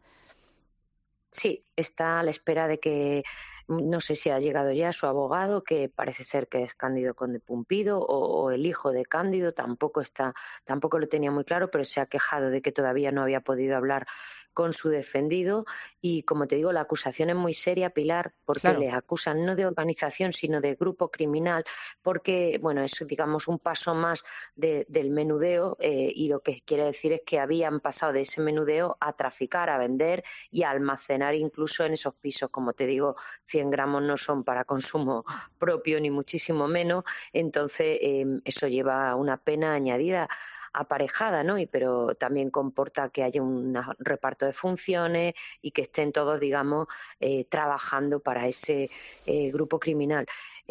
Sí, está a la espera de que, no sé si ha llegado ya su abogado, que parece ser que es Cándido Conde Pumpido, o el hijo de Cándido, tampoco lo tenía muy claro, pero se ha quejado de que todavía no había podido hablar con su defendido. Y como te digo, la acusación es muy seria, Pilar, porque les acusan no de organización sino de grupo criminal, porque es, digamos, un paso más del menudeo, y lo que quiere decir es que habían pasado de ese menudeo a traficar, a vender y a almacenar incluso en esos pisos. Como te digo, 100 gramos no son para consumo propio ni muchísimo menos, entonces eso lleva una pena añadida aparejada, ¿no? Pero también comporta que haya un reparto de funciones y que estén todos, digamos, trabajando para ese grupo criminal.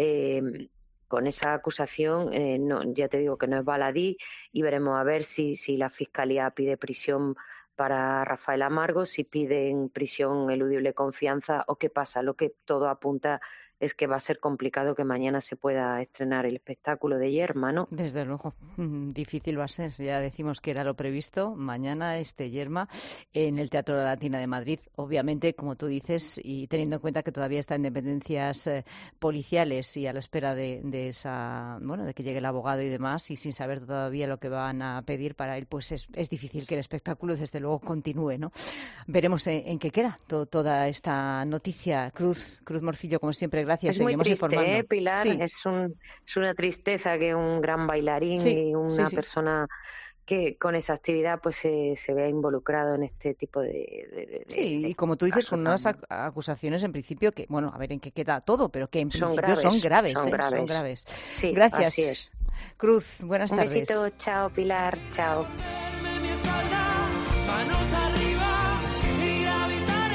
Con esa acusación, ya te digo que no es baladí, y veremos a ver si la Fiscalía pide prisión para Rafael Amargo, si piden prisión eludible confianza o qué pasa. Lo que todo apunta es que va a ser complicado que mañana se pueda estrenar el espectáculo de Yerma, ¿no? Desde luego, difícil va a ser. Ya decimos que era lo previsto. Mañana Yerma en el Teatro de la Latina de Madrid. Obviamente, como tú dices, y teniendo en cuenta que todavía está en dependencias policiales y a la espera de que llegue el abogado y demás, y sin saber todavía lo que van a pedir para él, pues es difícil que el espectáculo, desde luego, continúe, ¿no? Veremos en qué queda toda esta noticia. Cruz Morcillo, como siempre, gracias. Es muy triste, Pilar. Sí. Es una tristeza que un gran bailarín y una persona que con esa actividad pues se vea involucrado en este tipo de y como tú dices, con unas acusaciones en principio que, a ver en qué queda todo, pero que en principio son graves. Son graves. Sí, gracias. Así es. Cruz, buenas tardes. Un besito, chao, Pilar, chao. Manos arriba y gravitar.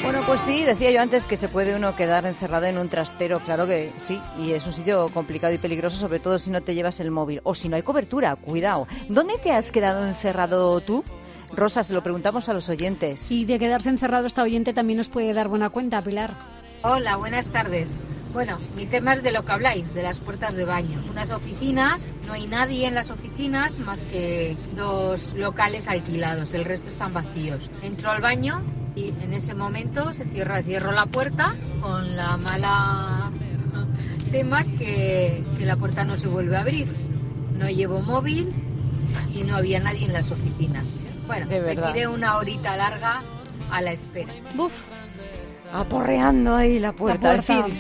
Bueno, pues sí, decía yo antes que se puede uno quedar encerrado en un trastero, claro que sí, y es un sitio complicado y peligroso, sobre todo si no te llevas el móvil o si no hay cobertura, cuidado. ¿Dónde te has quedado encerrado tú? Rosa, se lo preguntamos a los oyentes. Y de quedarse encerrado esta oyente también nos puede dar buena cuenta, Pilar. Hola, buenas tardes. Bueno, mi tema es de lo que habláis, de las puertas de baño. Unas oficinas, no hay nadie en las oficinas más que 2 locales alquilados, el resto están vacíos. Entro al baño y en ese momento cierro la puerta con la mala tema que la puerta no se vuelve a abrir. No llevo móvil y no había nadie en las oficinas. Bueno, me tiré una horita larga a la espera. ¡Buf! Aporreando ahí la puerta. En fin,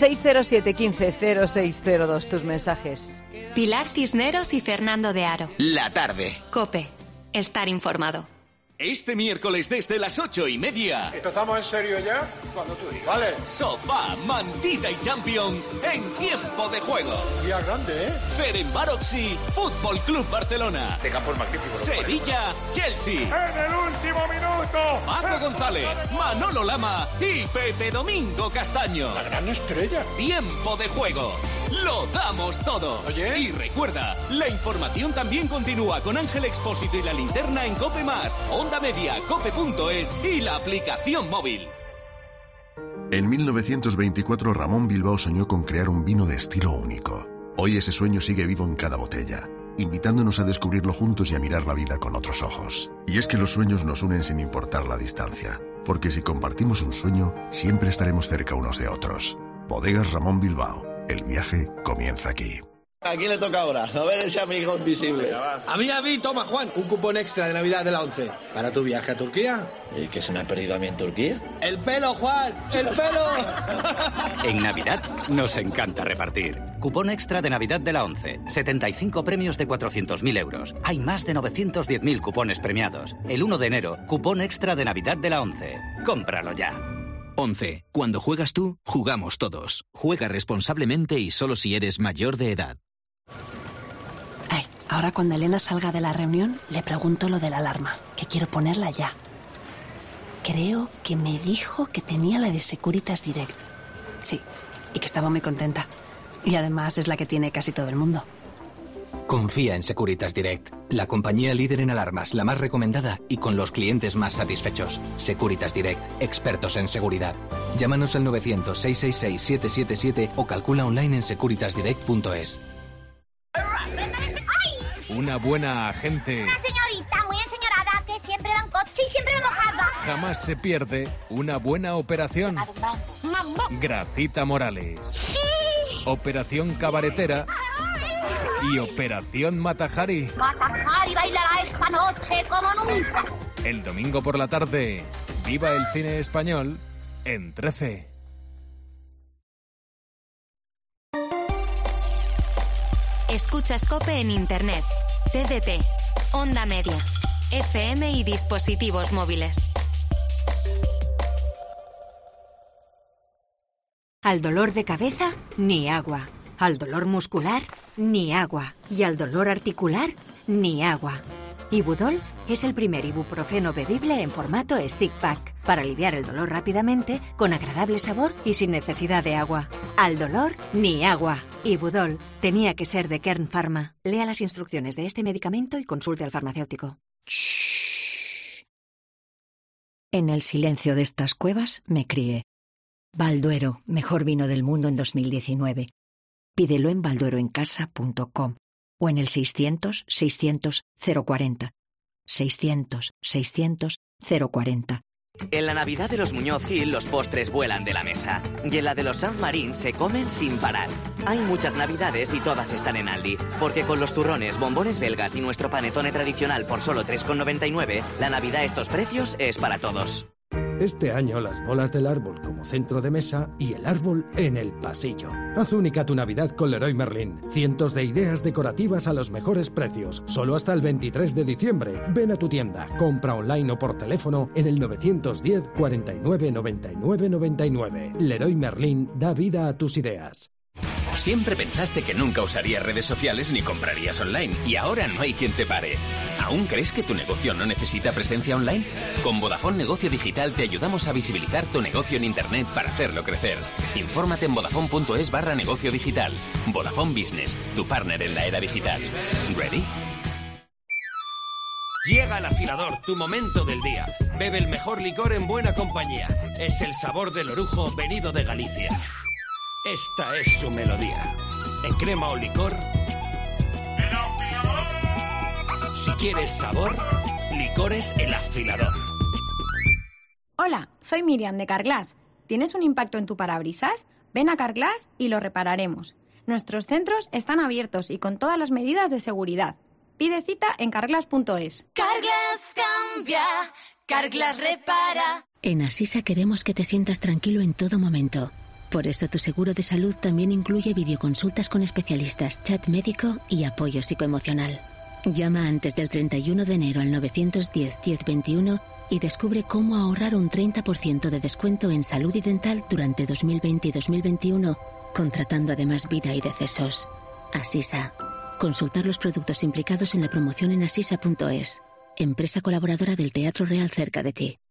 607-150602, tus mensajes. Pilar Cisneros y Fernando de Aro. La tarde. COPE. Estar informado. Este miércoles desde las 8:30. ¿Empezamos en serio ya? Cuando tú digas. Vale. Sofá, mantita y Champions en tiempo de juego. Día grande, ¿eh? Ferencvárosi, Fútbol Club Barcelona. De campo magnífico. Sevilla, Chelsea. ¡En el último minuto! Paco González, Manolo Lama y Pepe Domingo Castaño. La gran estrella. Tiempo de juego. Lo damos todo. Oye. Y recuerda, la información también continúa con Ángel Expósito y La Linterna en COPE+, Onda Media, cope.es y la aplicación móvil. En 1924 Ramón Bilbao soñó con crear un vino de estilo único. Hoy ese sueño sigue vivo en cada botella, invitándonos a descubrirlo juntos y a mirar la vida con otros ojos. Y es que los sueños nos unen sin importar la distancia, porque si compartimos un sueño, siempre estaremos cerca unos de otros. Bodegas Ramón Bilbao. El viaje comienza aquí. ¿A quién le toca ahora? A ver ese amigo invisible. A mí, toma, Juan, un cupón extra de Navidad de la 11. ¿Para tu viaje a Turquía? ¿Y qué se me ha perdido a mí en Turquía? ¡El pelo, Juan! ¡El pelo! En Navidad nos encanta repartir. Cupón extra de Navidad de la 11. 75 premios de 400.000 euros. Hay más de 910.000 cupones premiados. El 1 de enero, cupón extra de Navidad de la 11. Cómpralo ya. 11. Cuando juegas tú, jugamos todos. Juega responsablemente y solo si eres mayor de edad. Ay, ahora cuando Elena salga de la reunión, le pregunto lo de la alarma, que quiero ponerla ya. Creo que me dijo que tenía la de Securitas Direct. Sí, y que estaba muy contenta. Y además es la que tiene casi todo el mundo. Confía en Securitas Direct, la compañía líder en alarmas, la más recomendada y con los clientes más satisfechos. Securitas Direct, expertos en seguridad. Llámanos al 900-666-777 o calcula online en securitasdirect.es. Una buena agente. Una señorita muy enseñorada que siempre va en coche y siempre va mojada. Jamás se pierde una buena operación. Gracita Morales. Sí. Operación Cabaretera. Y Operación Matajari. Matajari bailará esta noche como nunca. El domingo por la tarde, viva el cine español en 13. Escuchas COPE en Internet, TDT, Onda Media, FM y dispositivos móviles. Al dolor de cabeza, ni agua. Al dolor muscular, ni agua. Y al dolor articular, ni agua. Ibudol es el primer ibuprofeno bebible en formato stick pack para aliviar el dolor rápidamente, con agradable sabor y sin necesidad de agua. Al dolor, ni agua. Ibudol tenía que ser de Kern Pharma. Lea las instrucciones de este medicamento y consulte al farmacéutico. Shh. En el silencio de estas cuevas me crié. Balduero, mejor vino del mundo en 2019. Pídelo en baldueroencasa.com o en el 600-600-040. 600-600-040. En la Navidad de los Muñoz Gil los postres vuelan de la mesa. Y en la de los Sanz Marín se comen sin parar. Hay muchas Navidades y todas están en Aldi. Porque con los turrones, bombones belgas y nuestro panetone tradicional por solo 3,99, la Navidad a estos precios es para todos. Este año las bolas del árbol como centro de mesa y el árbol en el pasillo. Haz única tu Navidad con Leroy Merlin. Cientos de ideas decorativas a los mejores precios. Solo hasta el 23 de diciembre. Ven a tu tienda, compra online o por teléfono en el 910 49 99 99. Leroy Merlin da vida a tus ideas. Siempre pensaste que nunca usarías redes sociales ni comprarías online y ahora no hay quien te pare. ¿Aún crees que tu negocio no necesita presencia online? Con Vodafone Negocio Digital te ayudamos a visibilizar tu negocio en Internet para hacerlo crecer. Infórmate en vodafone.es/negocio digital. Vodafone Business, tu partner en la era digital. ¿Ready? Llega al afilador, tu momento del día. Bebe el mejor licor en buena compañía. Es el sabor del orujo venido de Galicia. Esta es su melodía. En crema o licor. Si quieres sabor, licores El Afilador. Hola, soy Miriam de Carglass. ¿Tienes un impacto en tu parabrisas? Ven a Carglass y lo repararemos. Nuestros centros están abiertos y con todas las medidas de seguridad. Pide cita en carglass.es. Carglass cambia, Carglass repara. En Asisa queremos que te sientas tranquilo en todo momento. Por eso tu seguro de salud también incluye videoconsultas con especialistas, chat médico y apoyo psicoemocional. Llama antes del 31 de enero al 910-1021 y descubre cómo ahorrar un 30% de descuento en salud y dental durante 2020 y 2021, contratando además vida y decesos. Asisa. Consultar los productos implicados en la promoción en asisa.es. Empresa colaboradora del Teatro Real cerca de ti.